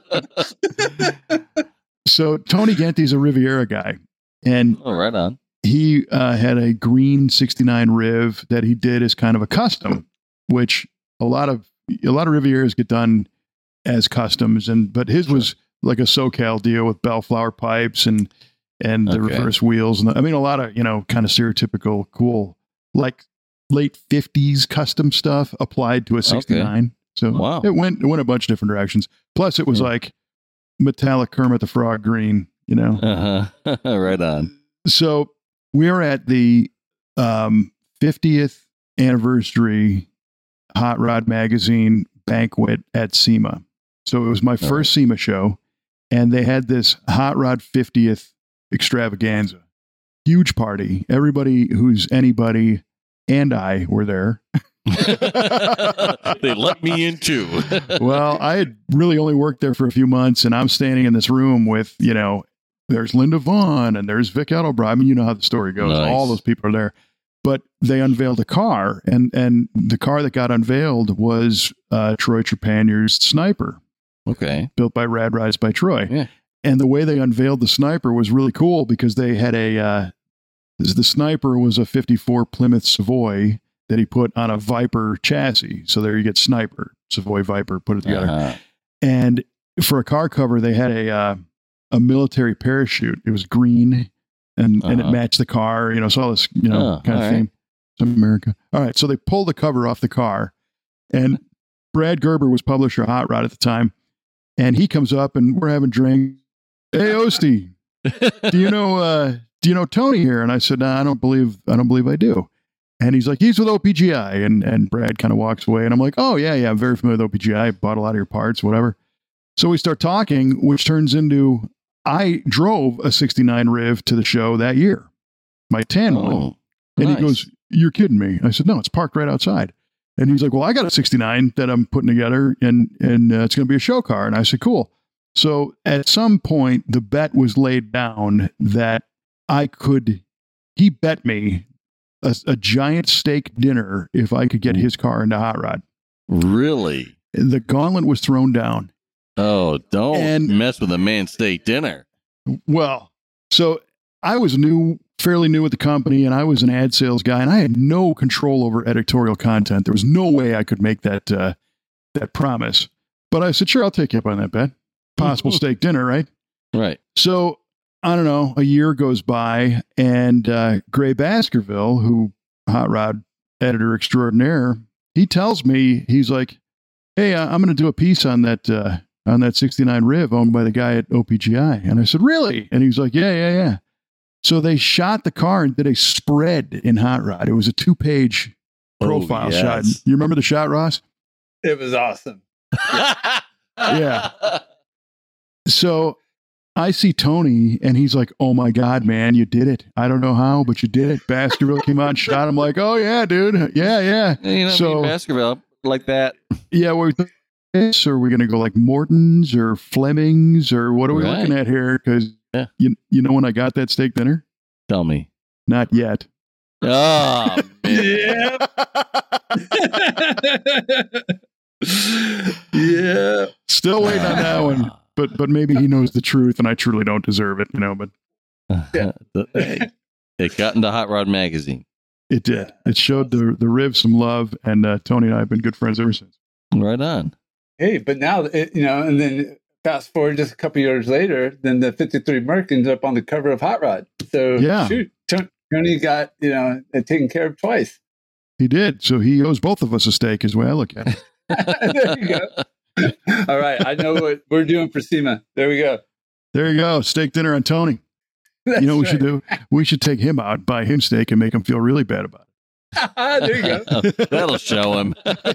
B: So Tony Genty's a Riviera guy. And
D: oh, right on.
B: He uh, had a green sixty-nine Riv that he did as kind of a custom, which a lot of a lot of Rivieras get done as customs, and but his sure. was like a SoCal deal with Bellflower pipes and and the okay. reverse wheels, and the, I mean a lot of you know kind of stereotypical cool like late fifties custom stuff applied to a sixty-nine. Okay. So
D: wow.
B: it went it went a bunch of different directions. Plus, it was yeah. like metallic Kermit the Frog green, you know.
D: Uh-huh. Right on.
B: So we're at the um, fiftieth anniversary Hot Rod Magazine banquet at SEMA. So it was my first right. SEMA show, and they had this Hot Rod fiftieth extravaganza. Huge party. Everybody who's anybody and I were there.
D: They let me in too.
B: Well, I had really only worked there for a few months, and I'm standing in this room with, you know, there's Linda Vaughn and there's Vic Edelbrock. I mean, you know how the story goes.
D: Nice.
B: All those people are there. But they unveiled a car, and, and the car that got unveiled was uh, Troy Trepanier's Sniper.
D: Okay.
B: Built by Rad Rides by Troy.
D: Yeah.
B: And the way they unveiled the Sniper was really cool because they had a, uh, the Sniper was a fifty-four Plymouth Savoy that he put on a Viper chassis. So there you get Sniper, Savoy Viper, put it together. Uh-huh. And for a car cover, they had a uh, a military parachute. It was green, and uh-huh. and it matched the car. You know, so all this you know oh, kind of theme. Right. America. All right, so they pulled the cover off the car, and Brad Gerber was publisher of Hot Rod at the time, and he comes up and we're having drinks. Hey, Ostie, do you know uh, do you know Tony here? And I said, nah, I don't believe I don't believe I do. And he's like, he's with O P G I, and and Brad kind of walks away, and I'm like, oh yeah, yeah, I'm very familiar with O P G I. I bought a lot of your parts, whatever. So we start talking, which turns into I drove a sixty-nine Riv to the show that year, my tan
D: oh,
B: one, and
D: nice.
B: He goes, "You're kidding me?" I said, "No, it's parked right outside." And he's like, "Well, I got a sixty-nine that I'm putting together, and and uh, it's going to be a show car." And I said, "Cool." So at some point, the bet was laid down that I could. He bet me a, a giant steak dinner if I could get his car into Hot Rod.
D: Really?
B: The gauntlet was thrown down.
D: Oh, don't
B: and,
D: mess with a man's steak dinner.
B: Well, so I was new, fairly new at the company, and I was an ad sales guy, and I had no control over editorial content. There was no way I could make that uh, that promise. But I said, sure, I'll take you up on that bet. Possible steak dinner, right?
D: Right.
B: So, I don't know, a year goes by, and uh, Gray Baskerville, who Hot Rod editor extraordinaire, he tells me, he's like, hey, uh, I'm going to do a piece on that uh, on that sixty-nine Riv owned by the guy at O P G I. And I said, really? And he was like, yeah, yeah, yeah. So they shot the car and did a spread in Hot Rod. It was a two-page profile
D: oh, yes.
B: shot. You remember the shot, Ross?
C: It was awesome.
B: Yeah. So I see Tony, and he's like, oh, my God, man, you did it. I don't know how, but you did it. Baskerville came out and shot him like, oh, yeah, dude. Yeah, yeah.
D: You know,
B: so,
D: I mean, Baskerville like that.
B: Yeah, we're this, or are we going to go like Morton's or Fleming's, or what are we right. looking at here? Because
D: yeah.
B: you you know when I got that steak dinner?
D: Tell me.
B: Not yet.
D: Oh,
C: yeah. Yeah.
B: Still waiting on that one, but but maybe he knows the truth, and I truly don't deserve it, you know. But
C: yeah.
D: Hey, it got into Hot Rod magazine.
B: It did. It showed the the Riv some love, and uh, Tony and I have been good friends ever since.
D: Right on.
C: Hey, but now, it, you know, and then fast forward just a couple years later, then the fifty-three Merc ended up on the cover of Hot Rod. So,
B: yeah.
C: shoot, Tony got, you know, taken care of twice.
B: He did. So he owes both of us a steak, is the way I look at it.
C: There you go. All right. I know what we're doing for SEMA. There we go.
B: There you go. Steak dinner on Tony. That's you know what right. we should do? We should take him out, buy him steak, and make him feel really bad about it.
C: There you go.
D: That'll show him.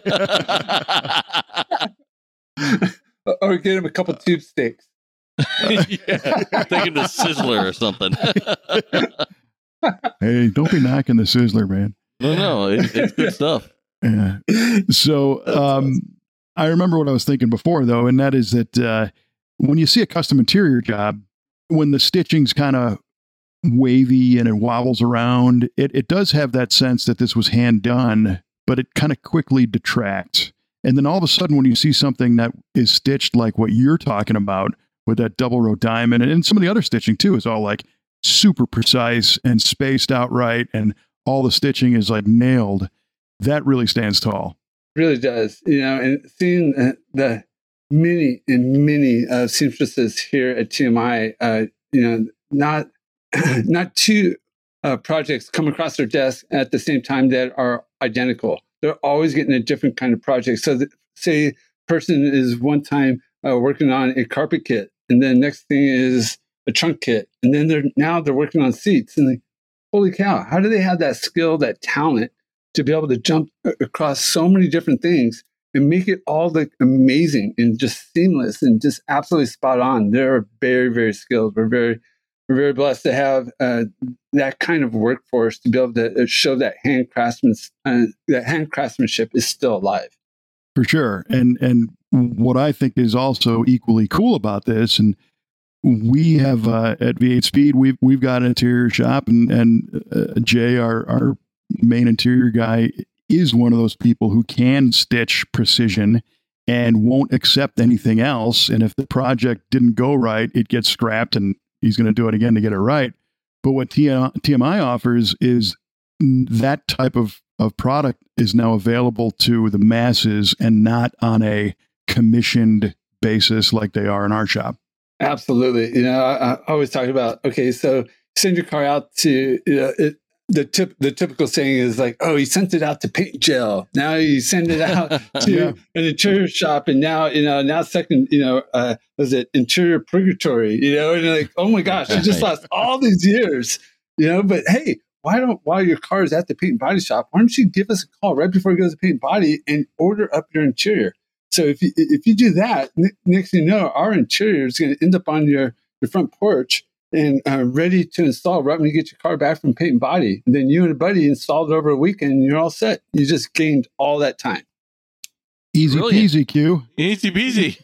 C: Or get him a couple tube steaks.
D: Yeah, take him to Sizzler or something.
B: Hey, don't be knocking the Sizzler, man.
D: No, no, it, it's good stuff.
B: Yeah. So um, awesome. I remember what I was thinking before, though, and that is that uh, when you see a custom interior job, when the stitching's kind of wavy and it wobbles around, it, it does have that sense that this was hand done, but it kind of quickly detracts. And then all of a sudden, when you see something that is stitched like what you're talking about with that double row diamond, and some of the other stitching too is all like super precise and spaced out right, and all the stitching is like nailed, that really stands tall.
C: Really does. You know, and seeing uh, the many and many uh, seamstresses here at T M I, uh, you know, not not two uh, projects come across their desk at the same time that are identical. They're always getting a different kind of project. So, that, say, a person is one time uh, working on a carpet kit, and then next thing is a trunk kit, and then they're now they're working on seats. And like, holy cow! How do they have that skill, that talent, to be able to jump across so many different things and make it all look amazing and just seamless and just absolutely spot on? They're very, very skilled. We're very We're very blessed to have uh, that kind of workforce to be able to show that hand craftsmanship, uh, that hand craftsmanship is still alive.
B: For sure. And and what I think is also equally cool about this, and we have uh, at V eight Speed, we've we've got an interior shop, and and uh, Jay, our our main interior guy, is one of those people who can stitch precision and won't accept anything else. And if the project didn't go right, it gets scrapped, and he's going to do it again to get it right. But what T M I offers is that type of, of product is now available to the masses and not on a commissioned basis like they are in our shop.
C: Absolutely. You know, I, I always talk about, okay, so send your car out to, you know, it, the tip, the typical saying is like, oh, you sent it out to paint gel. Now you send it out to
B: Yeah.
C: an interior shop. And now, you know, now second, you know, uh, was it interior purgatory, you know, and you're like, oh my gosh, I just lost all these years, you know, but hey, why don't, while your car is at the paint and body shop, why don't you give us a call right before it goes to paint and body and order up your interior? So if you, if you do that, next thing you know, our interior is going to end up on your, your front porch and uh, ready to install right when you get your car back from paint and body. And then you and a buddy installed it over a weekend and you're all set. You just gained all that time.
B: Easy
D: Brilliant.
B: peasy, Q.
D: Easy peasy.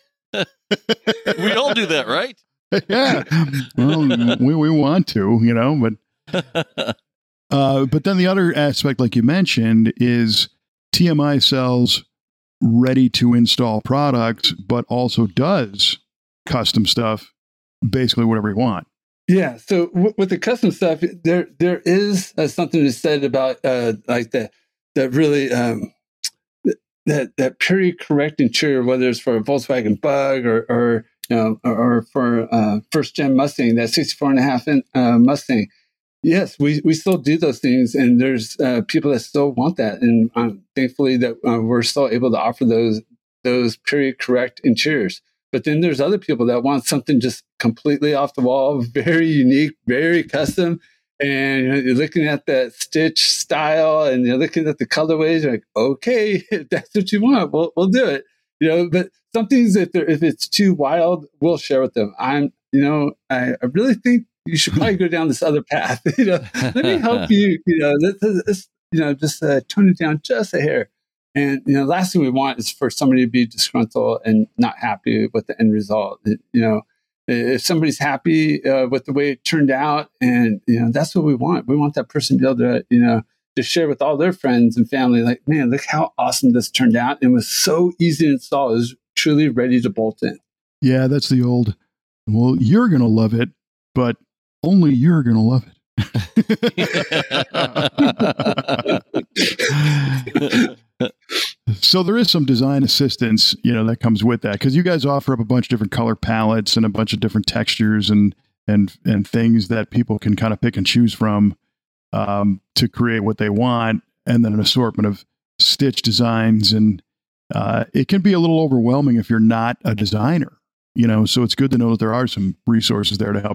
D: We all do that, right?
B: Yeah. Well, we, we want to, you know, but uh, but then the other aspect, like you mentioned, is T M I sells ready to install products, but also does custom stuff, basically whatever you want.
C: Yeah. So w- with the custom stuff, there there is uh, something to said about uh, like the that really um, that that period correct interior, whether it's for a Volkswagen Bug or or you know or, or for uh, first gen Mustang, that sixty-four and a half in, uh, Mustang. Yes, we, we still do those things, and there's uh, people that still want that, and um, thankfully that uh, we're still able to offer those those period correct interiors. But then there's other people that want something just completely off the wall, very unique, very custom. And you know, you're looking at that stitch style, and you're looking at the colorways. You're like, okay, if that's what you want, we'll we'll do it. You know, but some things, if they're, if it's too wild, we'll share with them. I'm, you know, I, I really think you should probably go down this other path. You know, let me help you. You know, let's, let's you know, just uh, tone it down just a hair. And you know, last thing we want is for somebody to be disgruntled and not happy with the end result. It, you know, if somebody's happy uh, with the way it turned out, and you know, that's what we want. We want that person to be able to, you know, to share with all their friends and family. Like, man, look how awesome this turned out! It was so easy to install. It was truly ready to bolt in.
B: Yeah, that's the old. Well, you're gonna love it, but only you're gonna love it. So there is some design assistance, you know, that comes with that, because you guys offer up a bunch of different color palettes and a bunch of different textures and and and things that people can kind of pick and choose from um, to create what they want, and then an assortment of stitch designs. And uh, it can be a little overwhelming if you're not a designer, you know. So it's good to know that there are some resources there to help.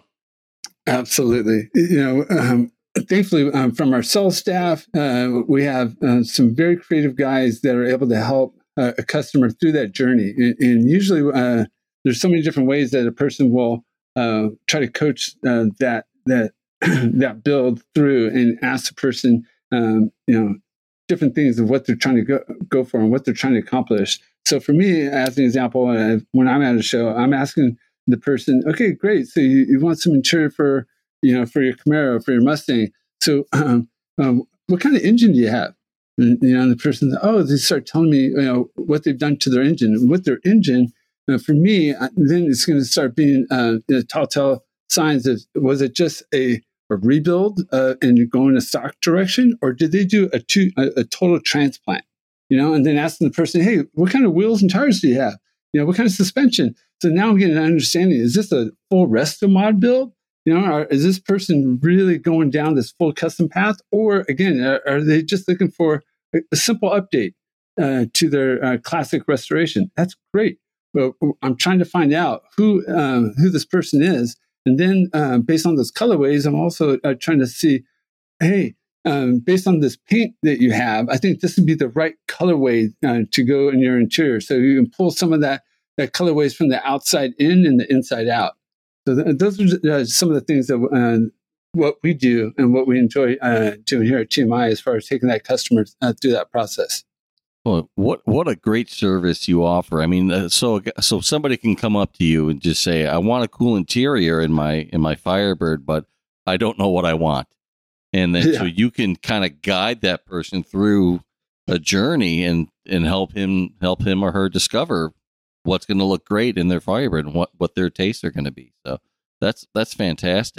C: Absolutely. You know, um, thankfully, um, from our sales staff, uh, we have uh, some very creative guys that are able to help uh, a customer through that journey. And, and usually, uh, there's so many different ways that a person will uh, try to coach uh, that that that build through and ask the person, um, you know, different things of what they're trying to go go for and what they're trying to accomplish. So, for me, as an example, uh, when I'm at a show, I'm asking the person, okay, great. So you, you want some interior for, you know, for your Camaro, for your Mustang. So um, um, what kind of engine do you have? And, you know, and the person, oh, they start telling me, you know, what they've done to their engine. And with their engine, uh, for me, uh, then it's going to start being uh, you know, telltale signs of, was it just a, a rebuild uh, and you're going a stock direction? Or did they do a, two, a, a total transplant? You know, and then asking the person, hey, what kind of wheels and tires do you have? You know, what kind of suspension? So now I'm getting an understanding, is this a full resto mod build? You know, or is this person really going down this full custom path? Or again, are, are they just looking for a, a simple update uh, to their uh, classic restoration? That's great. But I'm trying to find out who um, who this person is. And then uh, based on those colorways, I'm also uh, trying to see, hey, um, based on this paint that you have, I think this would be the right colorway uh, to go in your interior. So you can pull some of that that colorways from the outside in and the inside out. So th- those are uh, some of the things that uh, what we do and what we enjoy uh, doing here at T M I as far as taking that customer uh, through that process.
D: Well, what what a great service you offer. I mean, uh, so so somebody can come up to you and just say, "I want a cool interior in my in my Firebird, but I don't know what I want," and then yeah. so you can kind of guide that person through a journey and and help him help him or her discover what's going to look great in their Firebird and what, what their tastes are going to be. So that's that's fantastic.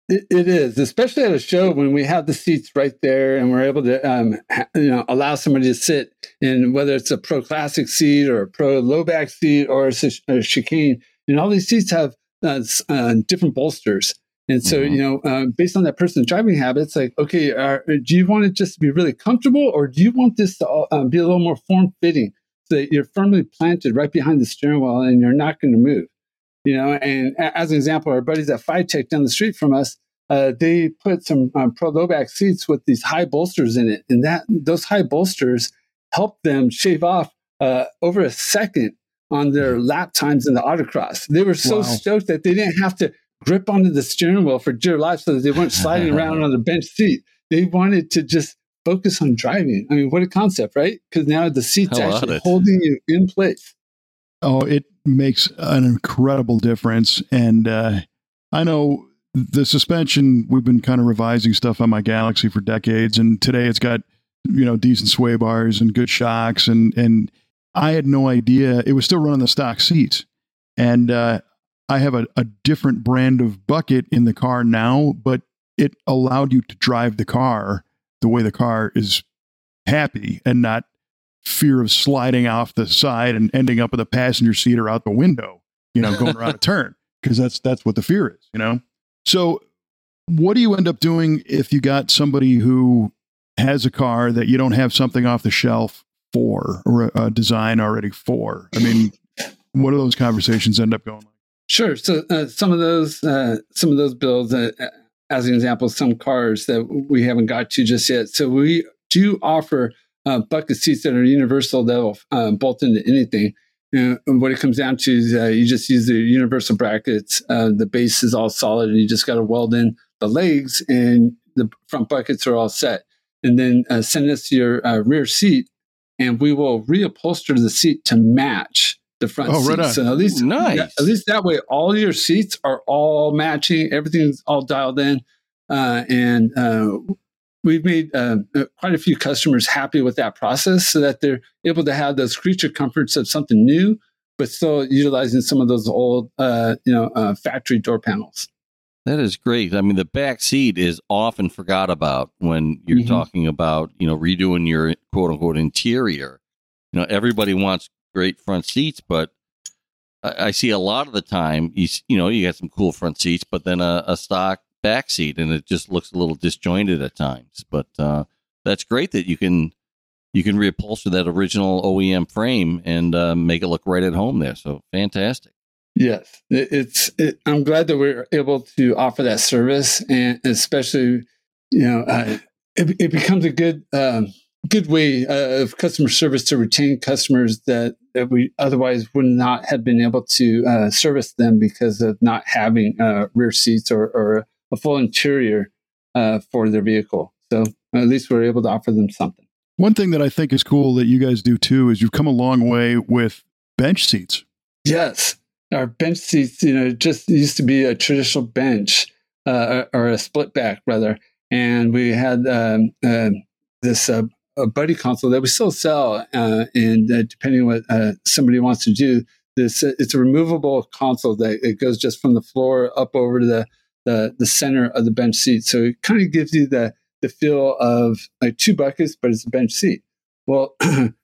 C: It, it is, especially at a show when we have the seats right there and we're able to, um, ha- you know, allow somebody to sit in, whether it's a pro classic seat or a pro low back seat or a, ch- a chicane. And all these seats have uh, s- uh, different bolsters. And so,
D: Mhm.
C: you know, uh, based on that person's driving habits, like, okay, are, do you want it just to be really comfortable, or do you want this to uh, be a little more form fitting so that you're firmly planted right behind the steering wheel and you're not going to move? You know, and a- as an example, our buddies at FiTech down the street from us, uh, they put some um, pro low back seats with these high bolsters in it, and that those high bolsters help them shave off uh, over a second on their lap times in the autocross. They were so
B: Wow.
C: stoked that they didn't have to grip onto the steering wheel for dear life, so that they weren't sliding around on the bench seat. They wanted to just focus on driving. I mean, what a concept, right? Because now the seat's
D: How
C: actually
D: about it?
C: holding you in place.
B: Oh, it makes an incredible difference. And uh, I know the suspension, we've been kind of revising stuff on my Galaxy for decades. And today it's got, you know, decent sway bars and good shocks. And, and I had no idea it was still running the stock seats. And uh, I have a, a different brand of bucket in the car now, but it allowed you to drive the car the way the car is happy and not fear of sliding off the side and ending up with a passenger seat or out the window, you know, going around a turn, because that's that's what the fear is, you know. So what do you end up doing if you got somebody who has a car that you don't have something off the shelf for, or a, a design already for? I mean, what do those conversations end up going like?
C: Sure. So uh, some of those, uh, some of those builds, uh, as an example, some cars that we haven't got to just yet. So we do offer uh, bucket seats that are universal that will uh, bolt into anything. Uh, and what it comes down to is uh, you just use the universal brackets. Uh, the base is all solid, and you just got to weld in the legs, and the front buckets are all set. And then uh, send us your uh, rear seat, and we will reupholster the seat to match the front
B: Oh,
C: seat.
B: right on.
C: So at least,
D: Ooh, nice.
C: that, at least that way, all your seats are all matching. Everything's all dialed in, uh, and uh, we've made uh, quite a few customers happy with that process, so that they're able to have those creature comforts of something new, but still utilizing some of those old, uh, you know, uh, factory door panels.
D: That is great. I mean, the back seat is often forgot about when you're
C: Mhm.
D: talking about, you know, redoing your quote unquote interior. You know, everybody wants great front seats, but I, I see a lot of the time, you, s- you know, you got some cool front seats, but then a, a stock back seat, and it just looks a little disjointed at times. But uh, that's great that you can you can reupholster that original O E M frame and uh, make it look right at home there. So fantastic.
C: Yes, it, it's. It, I'm glad that we're able to offer that service, and especially, you know, uh, it, it becomes a good, um, good way uh, of customer service to retain customers that, that we otherwise would not have been able to uh, service them because of not having uh, rear seats or, or a full interior uh, for their vehicle. So at least we're able to offer them something.
B: One thing that I think is cool that you guys do too is you've come a long way with bench seats.
C: Yes. Our bench seats, you know, just used to be a traditional bench uh, or a split back, rather. And we had um, uh, this uh, a buddy console that we still sell. Uh, and uh, depending on what uh, somebody wants to do, this uh, it's a removable console that it goes just from the floor up over to the, the, the center of the bench seat. So it kind of gives you the, the feel of like two buckets, but it's a bench seat. Well,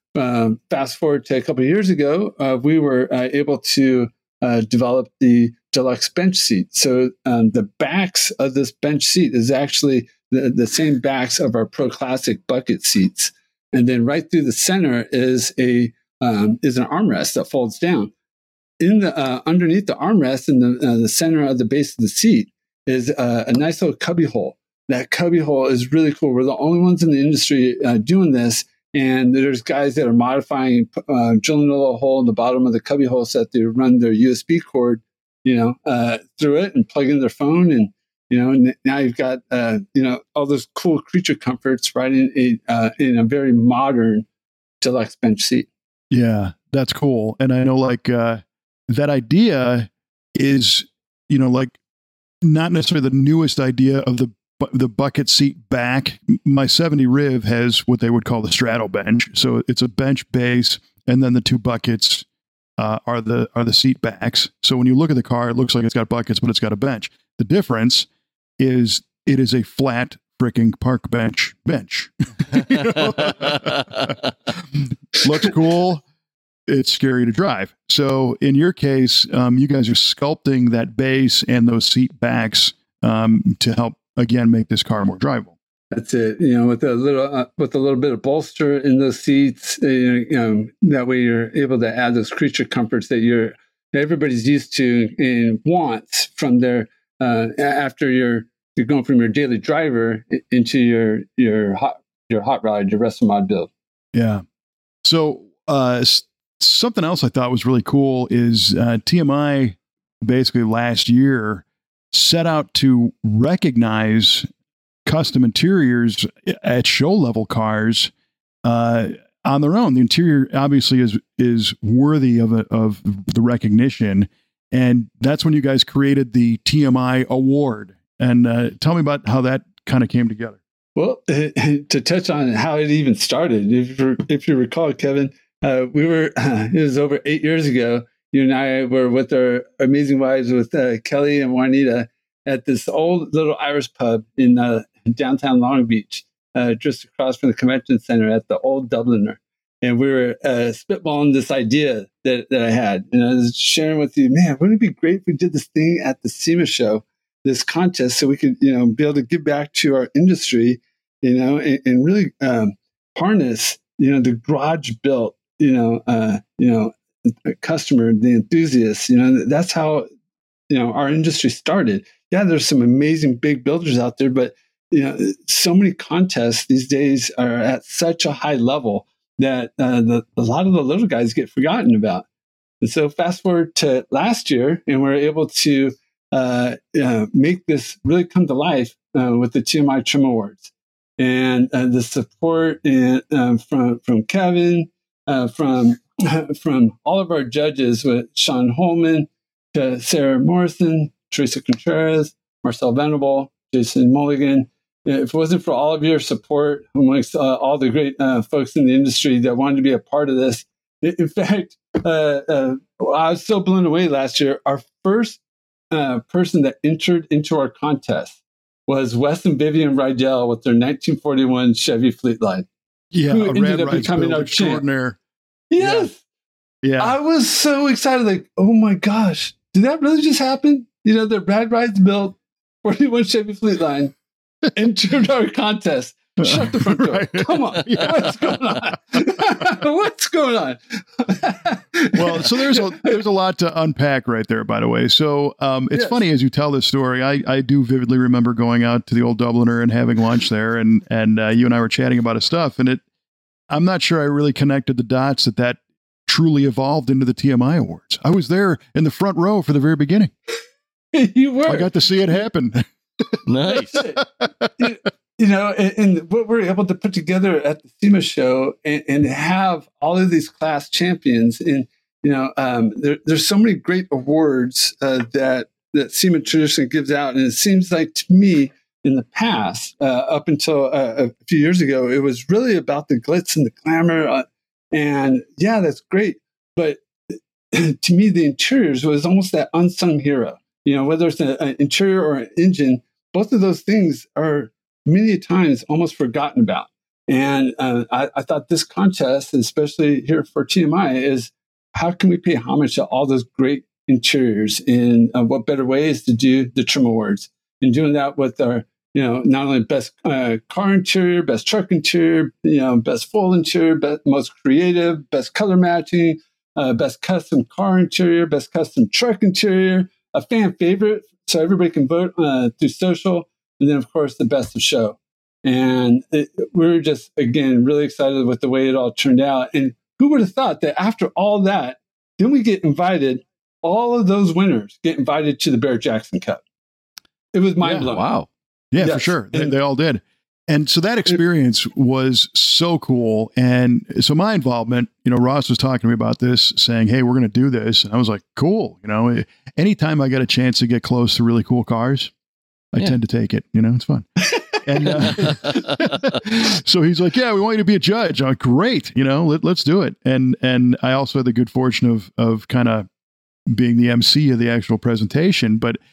C: um, fast forward to a couple of years ago, uh, we were uh, able to Uh, developed the deluxe bench seat. So um, the backs of this bench seat is actually the, the same backs of our Pro Classic bucket seats. And then right through the center is a um, is an armrest that folds down. In the uh, underneath the armrest in the uh, the center of the base of the seat is uh, a nice little cubby hole. That cubby hole is really cool. We're the only ones in the industry uh, doing this. And there's guys that are modifying, uh, drilling a little hole in the bottom of the cubby hole so that they run their U S B cord, you know, uh, through it and plug in their phone. And, you know, and now you've got, uh, you know, all those cool creature comforts right in a, uh, in a very modern deluxe bench seat.
B: Yeah, that's cool. And I know like uh, that idea is, you know, like not necessarily the newest idea of the bu- the bucket seat back. My seventy Riv has what they would call the straddle bench. So it's a bench base, and then the two buckets uh, are the are the seat backs. So when you look at the car, it looks like it's got buckets, but it's got a bench. The difference is it is a flat freaking park bench bench. You know? Looks cool. It's scary to drive. So in your case, um, you guys are sculpting that base and those seat backs um, to help, again, make this car more drivable.
C: That's it. You know, with a little uh, with a little bit of bolster in those seats, uh, you know, that way you're able to add those creature comforts that you're that everybody's used to and wants from their uh, after you're you're going from your daily driver into your your hot your hot rod, your Wrestle Mod build.
B: Yeah. So uh, something else I thought was really cool is uh, T M I basically last year set out to recognize custom interiors at show level cars uh, on their own. The interior obviously is is worthy of a, of the recognition, and that's when you guys created the T M I Award. And uh, tell me about how that kind of came together.
C: Well, to touch on how it even started, if you, if you recall, Kevin, uh, we were uh, it was over eight years ago. You and I were with our amazing wives, with uh, Kelly and Juanita, at this old little Irish pub in uh, downtown Long Beach, uh, just across from the convention center at the Old Dubliner. And we were uh, spitballing this idea that, that I had. And I was sharing with you, man, wouldn't it be great if we did this thing at the SEMA show, this contest, so we could, you know, be able to give back to our industry, you know, and, and really um, harness, you know, the garage built, you know, uh, you know, customer, the enthusiasts, you know, that's how, you know, our industry started. Yeah, there's some amazing big builders out there, but you know, so many contests these days are at such a high level that uh, the, a lot of the little guys get forgotten about. And so fast forward to last year, and we're able to uh, uh, make this really come to life uh, with the T M I Trim Awards. And uh, the support and, uh, from from Kevin, uh, from from all of our judges, with Sean Holman, to Sarah Morrison, Teresa Contreras, Marcel Venable, Jason Mulligan. If it wasn't for all of your support amongst uh, all the great uh, folks in the industry that wanted to be a part of this, in fact, uh, uh, I was so blown away last year. Our first uh, person that entered into our contest was Wes and Vivian Rydell with their nineteen forty-one Chevy Fleetline.
B: Yeah,
C: who
B: a
C: ended
B: Rad
C: up
B: Rides
C: becoming
B: build
C: our champ.
B: extraordinaire.
C: Yes.
B: Yeah.
C: I was so excited. Like, oh my gosh, did that really just happen? You know, the Rad Rides built forty-one Chevy Fleetline entered our contest. Shut the front door. Right. Come on. Yeah. What's going on? What's going on?
B: Well, so there's a there's a lot to unpack right there, by the way. So um, it's
C: yes.
B: funny as you tell this story. I, I do vividly remember going out to the Old Dubliner and having lunch there, and and uh, you and I were chatting about his stuff. And it, I'm not sure I really connected the dots that that truly evolved into the T M I Awards. I was there in the front row for the very beginning.
C: You were.
B: I got to see it happen.
D: Nice.
C: you, you know, and, and what we're able to put together at the SEMA show, and, and have all of these class champions, and you know, um, there, there's so many great awards uh, that that SEMA traditionally gives out, and it seems like to me, in the past, uh, up until uh, a few years ago, it was really about the glitz and the glamour, uh, and yeah, that's great, but to me, the interiors was almost that unsung hero. You know, whether it's an interior or an engine, both of those things are many times almost forgotten about. And uh, I, I thought this contest, especially here for T M I, is how can we pay homage to all those great interiors, and uh, what better way is to do the Trim Awards, and doing that with our, you know, not only best uh, car interior, best truck interior, you know, best full interior, best, most creative, best color matching, uh, best custom car interior, best custom truck interior, a fan favorite, so everybody can vote uh, through social, and then, of course, the best of show. And it, we're just, again, really excited with the way it all turned out. And who would have thought that after all that, then we get invited, all of those winners get invited to the Bear Jackson Cup. It was mind-blowing.
D: Yeah, wow.
B: Yeah,
C: yes.
B: for sure. They, they all did. And so that experience was so cool. And so my involvement, you know, Ross was talking to me about this, saying, hey, we're going to do this. And I was like, cool. You know, anytime I get a chance to get close to really cool cars, I yeah. tend to take it. You know, it's fun. And uh, so he's like, yeah, we want you to be a judge. I'm like, great. You know, let, let's do it. And and I also had the good fortune of of kind of being the M C of the actual presentation. But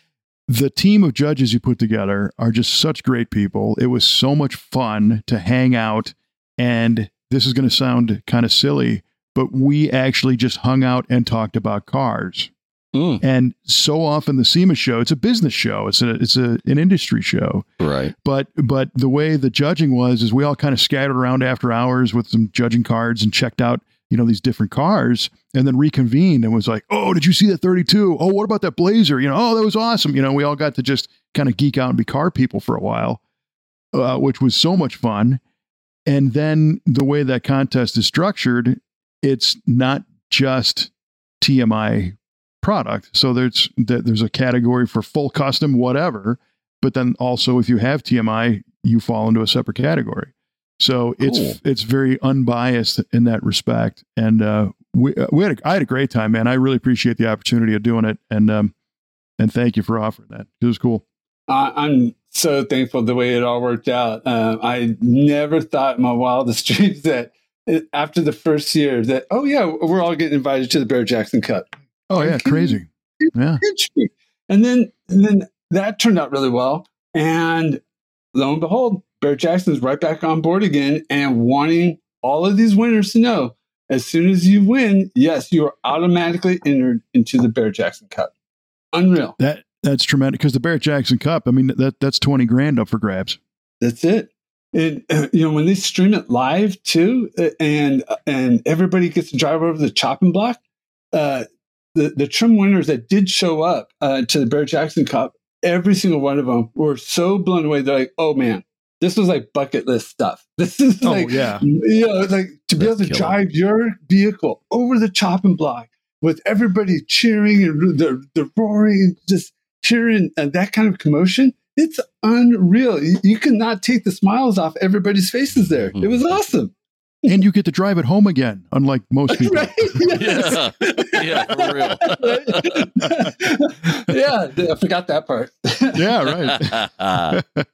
B: the team of judges you put together are just such great people. It was so much fun to hang out, and this is going to sound kind of silly, but we actually just hung out and talked about cars. Mm. And so often the SEMA show, it's a business show. It's a, it's a, an industry show.
D: Right.
B: But, but the way the judging was, is we all kind of scattered around after hours with some judging cards and checked out, you know, these different cars, and then reconvened and was like, oh, did you see that thirty-two? Oh, what about that Blazer? You know, oh, that was awesome. You know, we all got to just kind of geek out and be car people for a while, uh, which was so much fun. And then the way that contest is structured, it's not just T M I product. So there's there's a category for full custom, whatever. But then also, if you have T M I, you fall into a separate category. So it's cool. It's very unbiased in that respect. And uh, we we had a, I had a great time, man. I really appreciate the opportunity of doing it, and um, and thank you for offering that. It was cool.
C: Uh, I'm so thankful the way it all worked out. Uh, I never thought in my wildest dreams that after the first year that, oh yeah, we're all getting invited to the Barrett-Jackson Cup.
B: Oh yeah, crazy. Yeah.
C: And then, and then that turned out really well. And lo and behold, Barrett-Jackson's right back on board again and wanting all of these winners to know, as soon as you win, yes, you are automatically entered into the Barrett-Jackson Cup. Unreal.
B: That That's tremendous, because the Barrett-Jackson Cup, I mean, that that's twenty grand up for grabs.
C: That's it. And, uh, you know, when they stream it live too, uh, and and everybody gets to drive over the chopping block, uh, the, the trim winners that did show up uh, to the Barrett-Jackson Cup, every single one of them were so blown away. They're like, oh man, this was like bucket list stuff. This is
B: oh,
C: like,
B: yeah.
C: you know, like to be
D: That's
C: able to
D: killer.
C: drive your vehicle over the chopping block with everybody cheering and the, the roaring and just cheering and that kind of commotion. It's unreal. You, you cannot take the smiles off everybody's faces there. It was awesome.
B: And you get to drive it home again, unlike most people.
C: Right? Yes.
D: Yeah, yeah, for real.
C: Yeah, I forgot that part.
B: Yeah, right.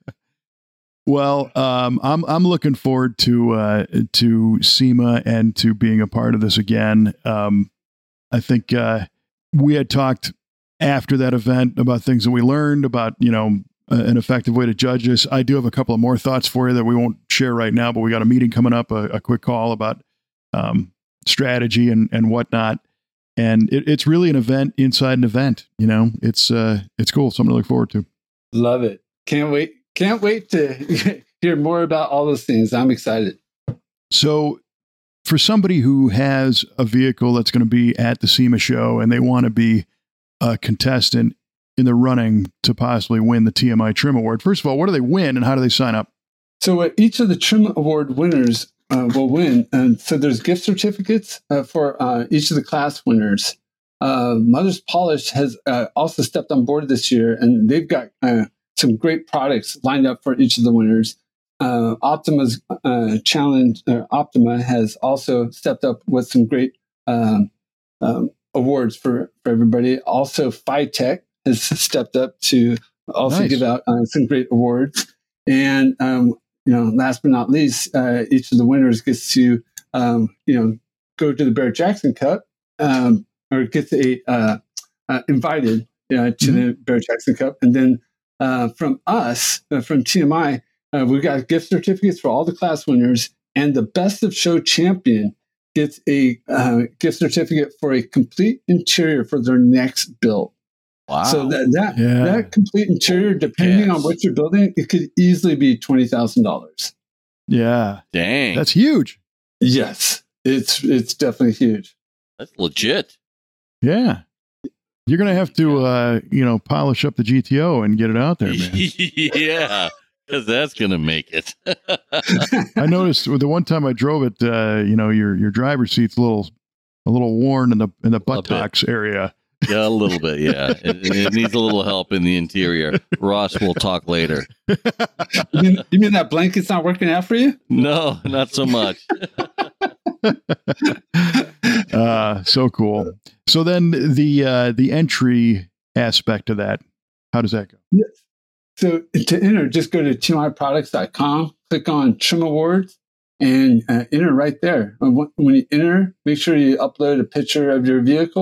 B: Well, um, I'm I'm looking forward to uh, to SEMA and to being a part of this again. Um, I think uh, we had talked after that event about things that we learned about, you know, an effective way to judge this. I do have a couple of more thoughts for you that we won't share right now, but we got a meeting coming up, a, a quick call about um, strategy and, and whatnot. And it, it's really an event inside an event. You know, it's uh, it's cool. Something to look forward to.
C: Love it. Can't wait. Can't wait to hear more about all those things. I'm excited.
B: So for somebody who has a vehicle that's going to be at the SEMA show and they want to be a contestant in the running to possibly win the T M I Trim Award, first of all, what do they win and how do they sign up?
C: So uh, each of the Trim Award winners uh, will win. And so there's gift certificates uh, for uh, each of the class winners. Uh, Mother's Polish has uh, also stepped on board this year, and they've got uh, some great products lined up for each of the winners. Uh, Optima's uh, challenge, uh, Optima has also stepped up with some great um, um, awards for, for everybody. Also, Phytech has stepped up to also
B: Nice.
C: give out uh, some great awards. And, um, you know, last but not least, uh, each of the winners gets to, um, you know, go to the Barrett-Jackson Cup um, or gets a, uh, uh, invited uh, to
B: Mm-hmm.
C: the Barrett-Jackson Cup. And then uh, from us, uh, from T M I, uh, we've got gift certificates for all the class winners. And the Best of Show champion gets a uh, gift certificate for a complete interior for their next build.
D: Wow.
C: So that that,
B: Yeah.
C: that complete interior, depending
D: Yes.
C: on what you're building, it could easily be twenty thousand dollars.
B: Yeah,
D: Dang.
B: that's huge.
C: Yes, it's it's definitely huge.
D: That's legit.
B: Yeah. You're going to have to, uh, you know, polish up the G T O and get it out there, man.
D: Yeah, because that's going to make it.
B: I noticed the one time I drove it, uh, you know, your your driver's seat's a little a little worn in the in the buttocks area.
D: Yeah, a little bit. Yeah, it, it needs a little help in the interior. Ross will talk later.
C: You mean, you mean that blanket's not working out for you?
D: No, not so much.
B: uh, so cool. So then the uh, the entry aspect of that, how does that go?
C: Yes. So to enter, just go to T M I products dot com, click on Trim Awards, and uh, enter right there. When when you enter, make sure you upload a picture of your vehicle,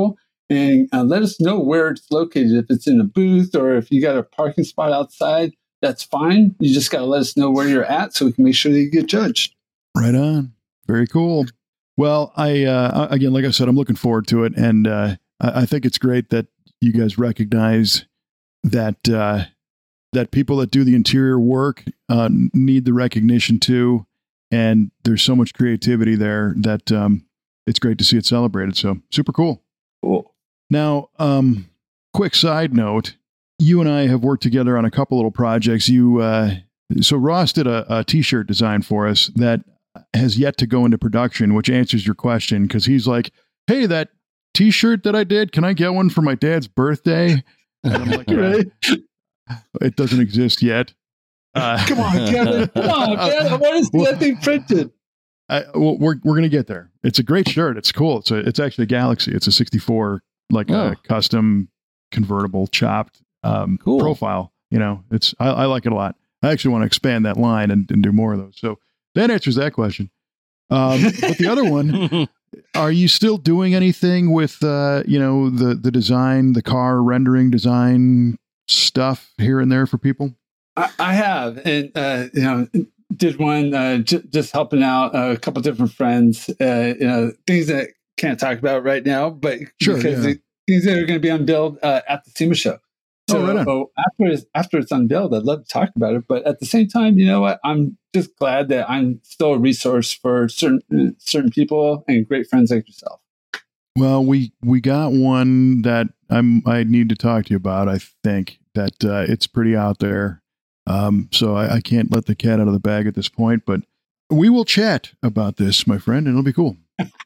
C: and uh, let us know where it's located. If it's in a booth or if you got a parking spot outside, that's fine. You just got to let us know where you're at so we can make sure that you get judged.
B: Right on. Very cool. Well, I uh, again, like I said, I'm looking forward to it, and uh, I, I think it's great that you guys recognize that uh, that people that do the interior work uh, need the recognition too, and there's so much creativity there that um, it's great to see it celebrated. So super cool.
C: Cool.
B: Now, um, quick side note: you and I have worked together on a couple little projects. You uh, so Ross did a, a T-shirt design for us that has yet to go into production, which answers your question, because he's like, "Hey, that T-shirt that I did, can I get one for my dad's birthday?" And I'm like,
C: Right?
B: "It doesn't exist yet." Uh,
C: Come on, Kevin. Come on, man. I want to see that thing printed.
B: I, well, we're we're gonna get there. It's a great shirt. It's cool. It's a it's actually a Galaxy. It's a sixty-four, like
D: Oh.
B: a custom convertible chopped um,
D: Cool.
B: profile. You know, it's I, I like it a lot. I actually want to expand that line and, and do more of those. So that answers that question. Um, but the other one, are you still doing anything with uh, you know the the design, the car rendering design stuff here and there for people?
C: I, I have, and uh, you know, did one uh, j- just helping out a couple different friends. Uh, you know, things that can't talk about right now, but
B: Sure,
C: because
B: yeah.
C: the, things that are going to be unveiled uh, at the SEMA show. So
B: Oh, right on.
C: oh, after it's, after it's unveiled, I'd love to talk about it. But at the same time, you know what? I'm just glad that I'm still a resource for certain certain people and great friends like yourself.
B: Well, we we got one that I'm I need to talk to you about. I think that uh, it's pretty out there, um, so I, I can't let the cat out of the bag at this point. But we will chat about this, my friend, and it'll be cool.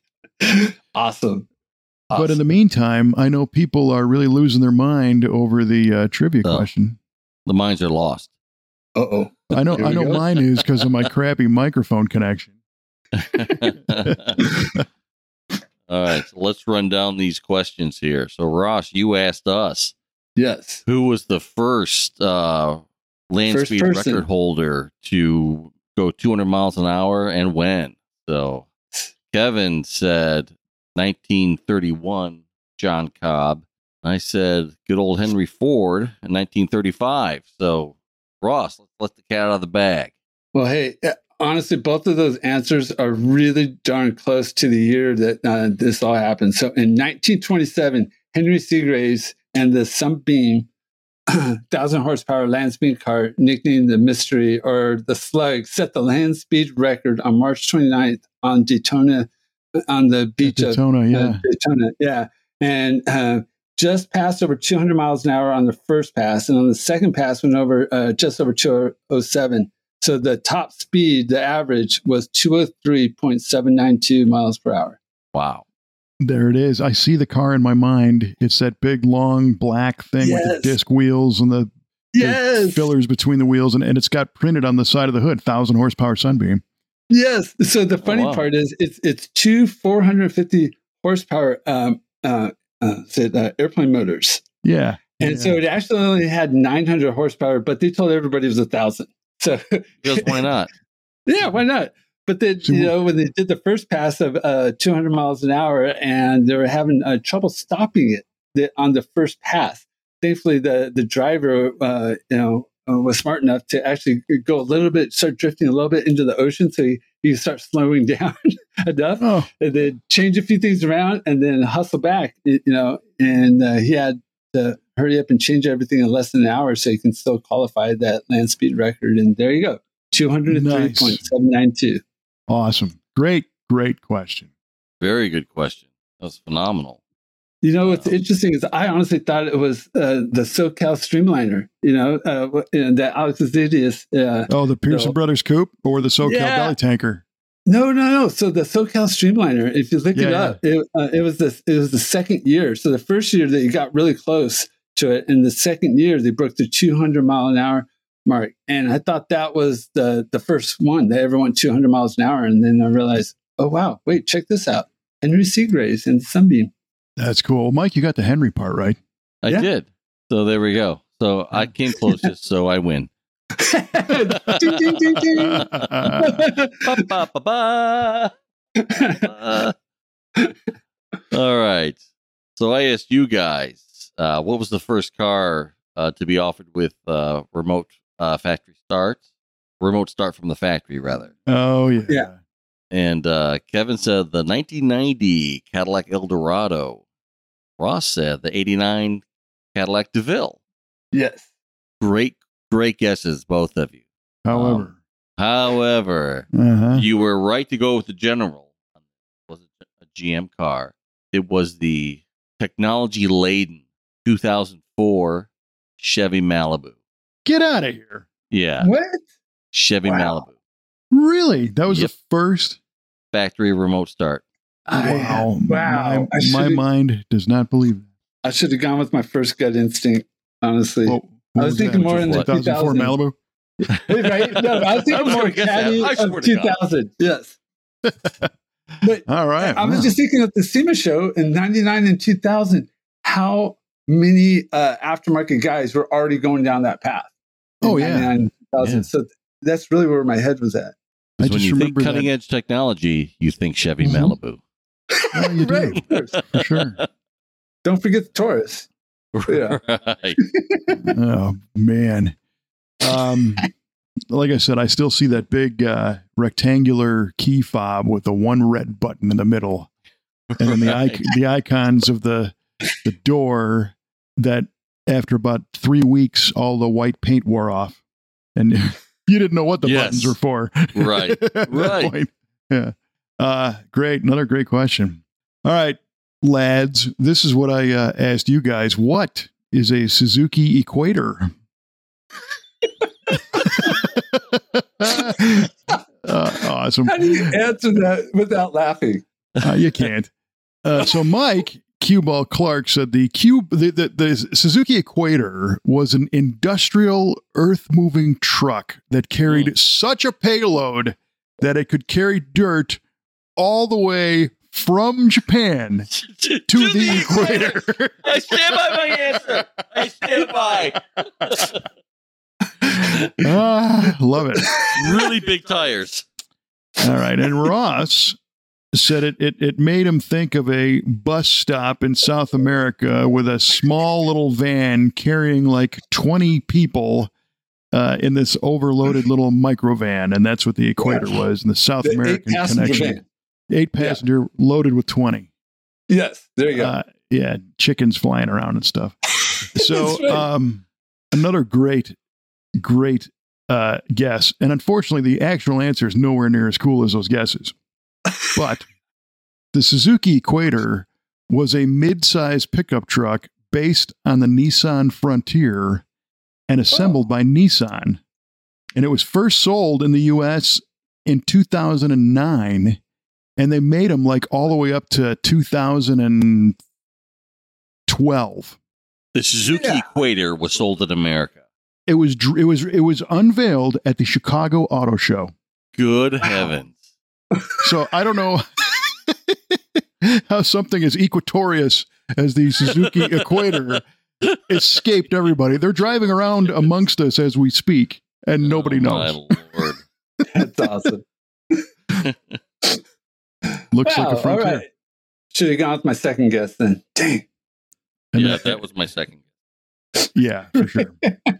C: Awesome.
B: But in the meantime, I know people are really losing their mind over the uh, trivia
D: Oh.
B: question.
D: The minds are lost.
C: Uh oh.
B: I know
C: Here
B: I
C: we
B: know
C: go.
B: mine is because of my crappy microphone connection.
D: All right, so let's run down these questions here. So, Ross, you asked us
C: Yes.
D: who was the first uh, land
C: First
D: speed
C: person.
D: record holder to go two hundred miles an hour and when. So, Kevin said nineteen thirty-one, John Cobb. I said good old Henry Ford in nineteen thirty-five. So, Ross, let's let the cat out of the bag.
C: Well, hey, uh, honestly, both of those answers are really darn close to the year that uh, this all happened. So in nineteen twenty-seven, Henry Seagraves and the Sunbeam one thousand horsepower land speed car, nicknamed the Mystery or the Slug, set the land speed record on March twenty-ninth on Daytona, on the beach of
B: Daytona, yeah.
C: uh, Daytona, yeah, and uh, just passed over two hundred miles an hour on the first pass, and on the second pass went over uh, just over two oh seven. So the top speed, the average, was two oh three point seven nine two miles per hour.
D: Wow.
B: There it is. I see the car in my mind. It's that big, long, black thing with the
C: Yes.
B: disc wheels and the, the
C: Yes,
B: fillers between the wheels, and, and it's got printed on the side of the hood, thousand horsepower Sunbeam.
C: yes. So the funny
D: wow.
C: part is, it's it's two four hundred fifty horsepower um, uh, uh, said, uh, airplane motors,
B: Yeah.
C: and
B: yeah.
C: so it actually only had nine hundred horsepower, but they told everybody it was a thousand. So
D: Because why not?
C: yeah, why not? But then,
B: So-
C: you know, when they did the first pass of uh, two hundred miles an hour and they were having uh, trouble stopping it the, on the first pass, thankfully the, the driver, uh, you know, uh, was smart enough to actually go a little bit, start drifting a little bit into the ocean so he, he could start slowing down enough
B: Oh,
C: and then change a few things around and then hustle back, you know, and uh, he had to hurry up and change everything in less than an hour so he can still qualify that land speed record. And there you go, two hundred three point seven nine two.
B: awesome. Great, great question.
D: Very good question. That was phenomenal.
C: You know, what's interesting is I honestly thought it was uh, the SoCal Streamliner, you know, uh, what- and that Alex Azidius. Uh,
B: Oh, the Pearson
C: So-
B: Brothers Coupe or the SoCal
C: Yeah.
B: Belly Tanker?
C: no, no, no. So the SoCal Streamliner, if you look
B: Yeah,
C: it up, it, uh, it was the it was the second year. So the first year they got really close to it, and the second year they broke the two hundred mile an hour mark. And I thought that was the the first one that ever went two hundred miles an hour. And then I realized, oh wow, wait, check this out, Henry Seagraves and Sunbeam.
B: That's cool. Mike, you got the Henry part right.
D: I
C: Yeah.
D: did. So there we go. So I came closest, so I win.
C: Ding, ding, ding, ding.
D: Ba, ba, ba, ba. Uh, all right. So I asked you guys, uh, what was the first car uh, to be offered with uh, remote uh, factory start? Remote start from the factory, rather.
B: Oh, yeah.
C: Yeah.
D: And uh, Kevin said the nineteen ninety Cadillac Eldorado. Ross said the eighty-nine Cadillac DeVille.
C: Yes.
D: Great, great guesses, both of you.
B: However.
D: Um, however,
B: uh-huh.
D: you were right to go with the General. It wasn't a G M car. It was the technology-laden two thousand four Chevy Malibu.
B: Get out of here.
D: Yeah.
C: What?
D: Chevy
C: Wow.
D: Malibu.
B: Really? That was
D: Yep.
B: the first?
D: Factory remote start.
B: Wow.
C: I, wow.
B: My,
C: I
B: my
C: should've-
B: mind does not believe that.
C: I should have gone with my first gut instinct, honestly.
B: What-
C: I
B: what
C: was thinking
B: that?
C: more in the
D: What?
B: two thousand four
C: two
B: Malibu?
C: right? No, I was
D: I
C: thinking
D: was
C: more
D: gonna guess that.
C: Caddy
D: I swear
C: of
D: to God.
C: two thousand. Yes. But
B: All right.
C: I was
B: wow.
C: just thinking of the SEMA show in ninety-nine and two thousand, how many uh, aftermarket guys were already going down that path. in
B: Oh, yeah.
C: ninety-nine and two thousand.
D: Yeah.
C: So that's really where my head was at.
B: I
D: When
B: just
D: you think
B: remember
D: cutting
B: that.
D: edge technology, you think Chevy
B: Mhm.
D: Malibu.
B: Yeah, you do.
C: Right, of course.
B: For sure.
C: Don't forget the Taurus. Yeah.
D: Right.
B: Oh, man. Um, like I said, I still see that big uh, rectangular key fob with the one red button in the middle, and then the
D: Right.
B: ic- the icons of the the door. That after about three weeks, all the white paint wore off, and you didn't know what the
D: Yes.
B: buttons were for.
D: Right.
B: At that
D: Right.
B: point. Yeah. Uh, great. Another great question. All right, lads. This is what I uh, asked you guys. What is a Suzuki Equator? uh, awesome.
C: How do you answer that without laughing?
B: Uh, you can't. Uh, so Mike Cue Ball Clark said the cube the, the, the Suzuki Equator was an industrial earth moving truck that carried
D: Mm.
B: such a payload that it could carry dirt all the way from Japan
D: to,
B: to the equator.
D: I stand by my answer. I stand by.
B: Ah, love it.
D: Really big tires.
B: All right. And Ross said it, it it made him think of a bus stop in South America with a small little van carrying like twenty people uh, in this overloaded little microvan. And that's what the equator was in the South
C: The
B: American
C: eight-passenger
B: connection.
C: van.
B: Eight passenger loaded with twenty.
C: Yes, there you go.
B: Uh, yeah, chickens flying around and stuff. So,
C: That's right.
B: um, another great, great uh, guess. And unfortunately, the actual answer is nowhere near as cool as those guesses. But the Suzuki Equator was a mid-size pickup truck based on the Nissan Frontier and assembled by Nissan. And it was first sold in the U S in two thousand nine. And they made them like all the way up to two thousand twelve.
D: The Suzuki
C: Yeah.
D: Equator was sold in America.
B: It was dr- it was it was unveiled at the Chicago Auto Show.
D: Good heavens.
B: So I don't know how something as equatorious as the Suzuki Equator escaped everybody. They're driving around amongst us as we speak, and nobody
D: Oh,
B: knows.
D: my Lord.
C: That's awesome.
B: Looks
C: Wow,
B: like a
C: all
B: frontier.
C: right. Should have gone with my second guess then. Dang.
B: And
D: Yeah,
B: that-
D: that was my second.
B: yeah, for sure.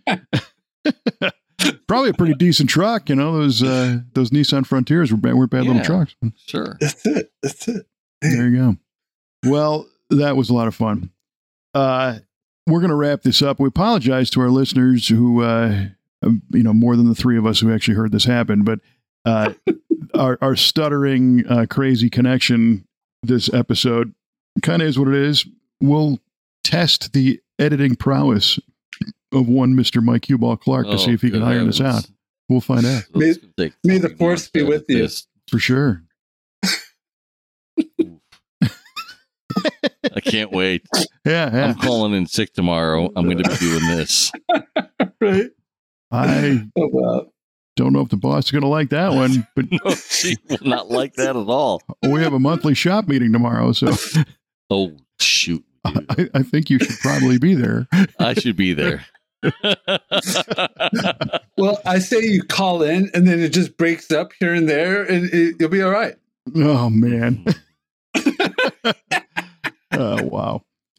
B: Probably a pretty decent truck, you know. Those uh, those Nissan Frontiers were bad, were bad little
D: Yeah.
B: trucks.
D: Sure.
C: That's it. That's it.
B: There you go. Well, that was a lot of fun. Uh, we're going to wrap this up. We apologize to our listeners who, uh, um, you know, more than the three of us who actually heard this happen, but uh, our, our stuttering, uh, crazy connection this episode kind of is what it is. We'll test the editing prowess of one Mister Mike Cuball Clark to
D: Oh,
B: see if he can
D: good
B: iron this
D: heavens.
B: out. We'll find out
C: May-
D: Those can take
C: may the
D: three
C: force
D: months
C: be
D: to
C: with
D: edit
C: you.
D: this.
B: for sure.
D: I can't wait.
B: Yeah, yeah.
D: I'm calling in sick tomorrow. I'm going to be doing this.
C: Right?
B: I
C: Oh, wow.
B: don't know if the boss is going to like that one, but
D: No, she will not like that at all.
B: we have a monthly shop meeting tomorrow, so
D: Oh, shoot. dude.
B: I, I think you should probably be there.
D: I should be there.
C: Well, I say you call in and then it just breaks up here and there and it, you'll be all right.
B: Oh man. Oh wow.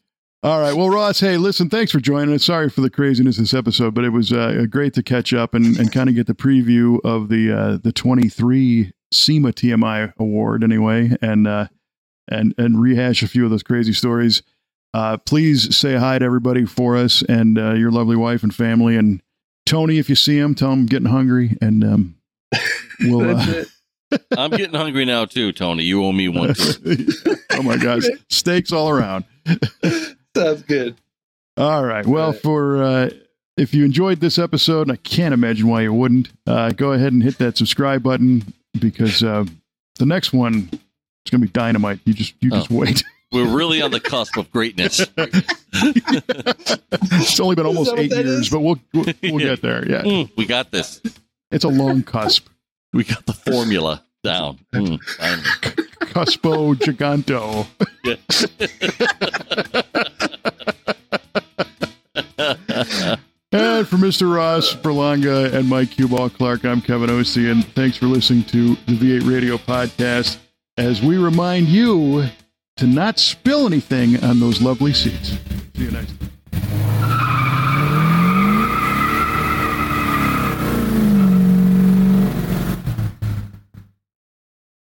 B: All right. Well, Ross, hey, listen, thanks for joining us. Sorry for the craziness of this episode, but it was uh, great to catch up and, and kind of get the preview of the uh, the twenty-three SEMA T M I award anyway, and uh, and and rehash a few of those crazy stories. Uh, please say hi to everybody for us and uh, your lovely wife and family. And Tony, if you see him, tell him I'm getting hungry. And um, we'll. Uh,
D: I'm getting hungry now too, Tony. You owe me one too.
B: Oh my gosh, steaks all around.
E: Sounds good.
B: All right. Well,
E: right.
B: for uh, if you enjoyed this episode, and I can't imagine why you wouldn't, uh, go ahead and hit that subscribe button because uh, the next one is going to be dynamite. You just you just
D: Oh.
B: wait.
D: We're really on the cusp of greatness.
B: It's only been almost
E: Is that what
B: eight
E: that
B: years,
E: is?
B: but we'll we'll, we'll get there. Yeah,
D: Mm, we got this.
B: it's a long cusp.
D: We got the formula down. Mm, finally.
B: Cuspo giganto. And for Mister Ross Berlanga and Mike Cuball Clark, I'm Kevin Ossie, and thanks for listening to the V eight Radio Podcast as we remind you to not spill anything on those lovely seats. See you next time.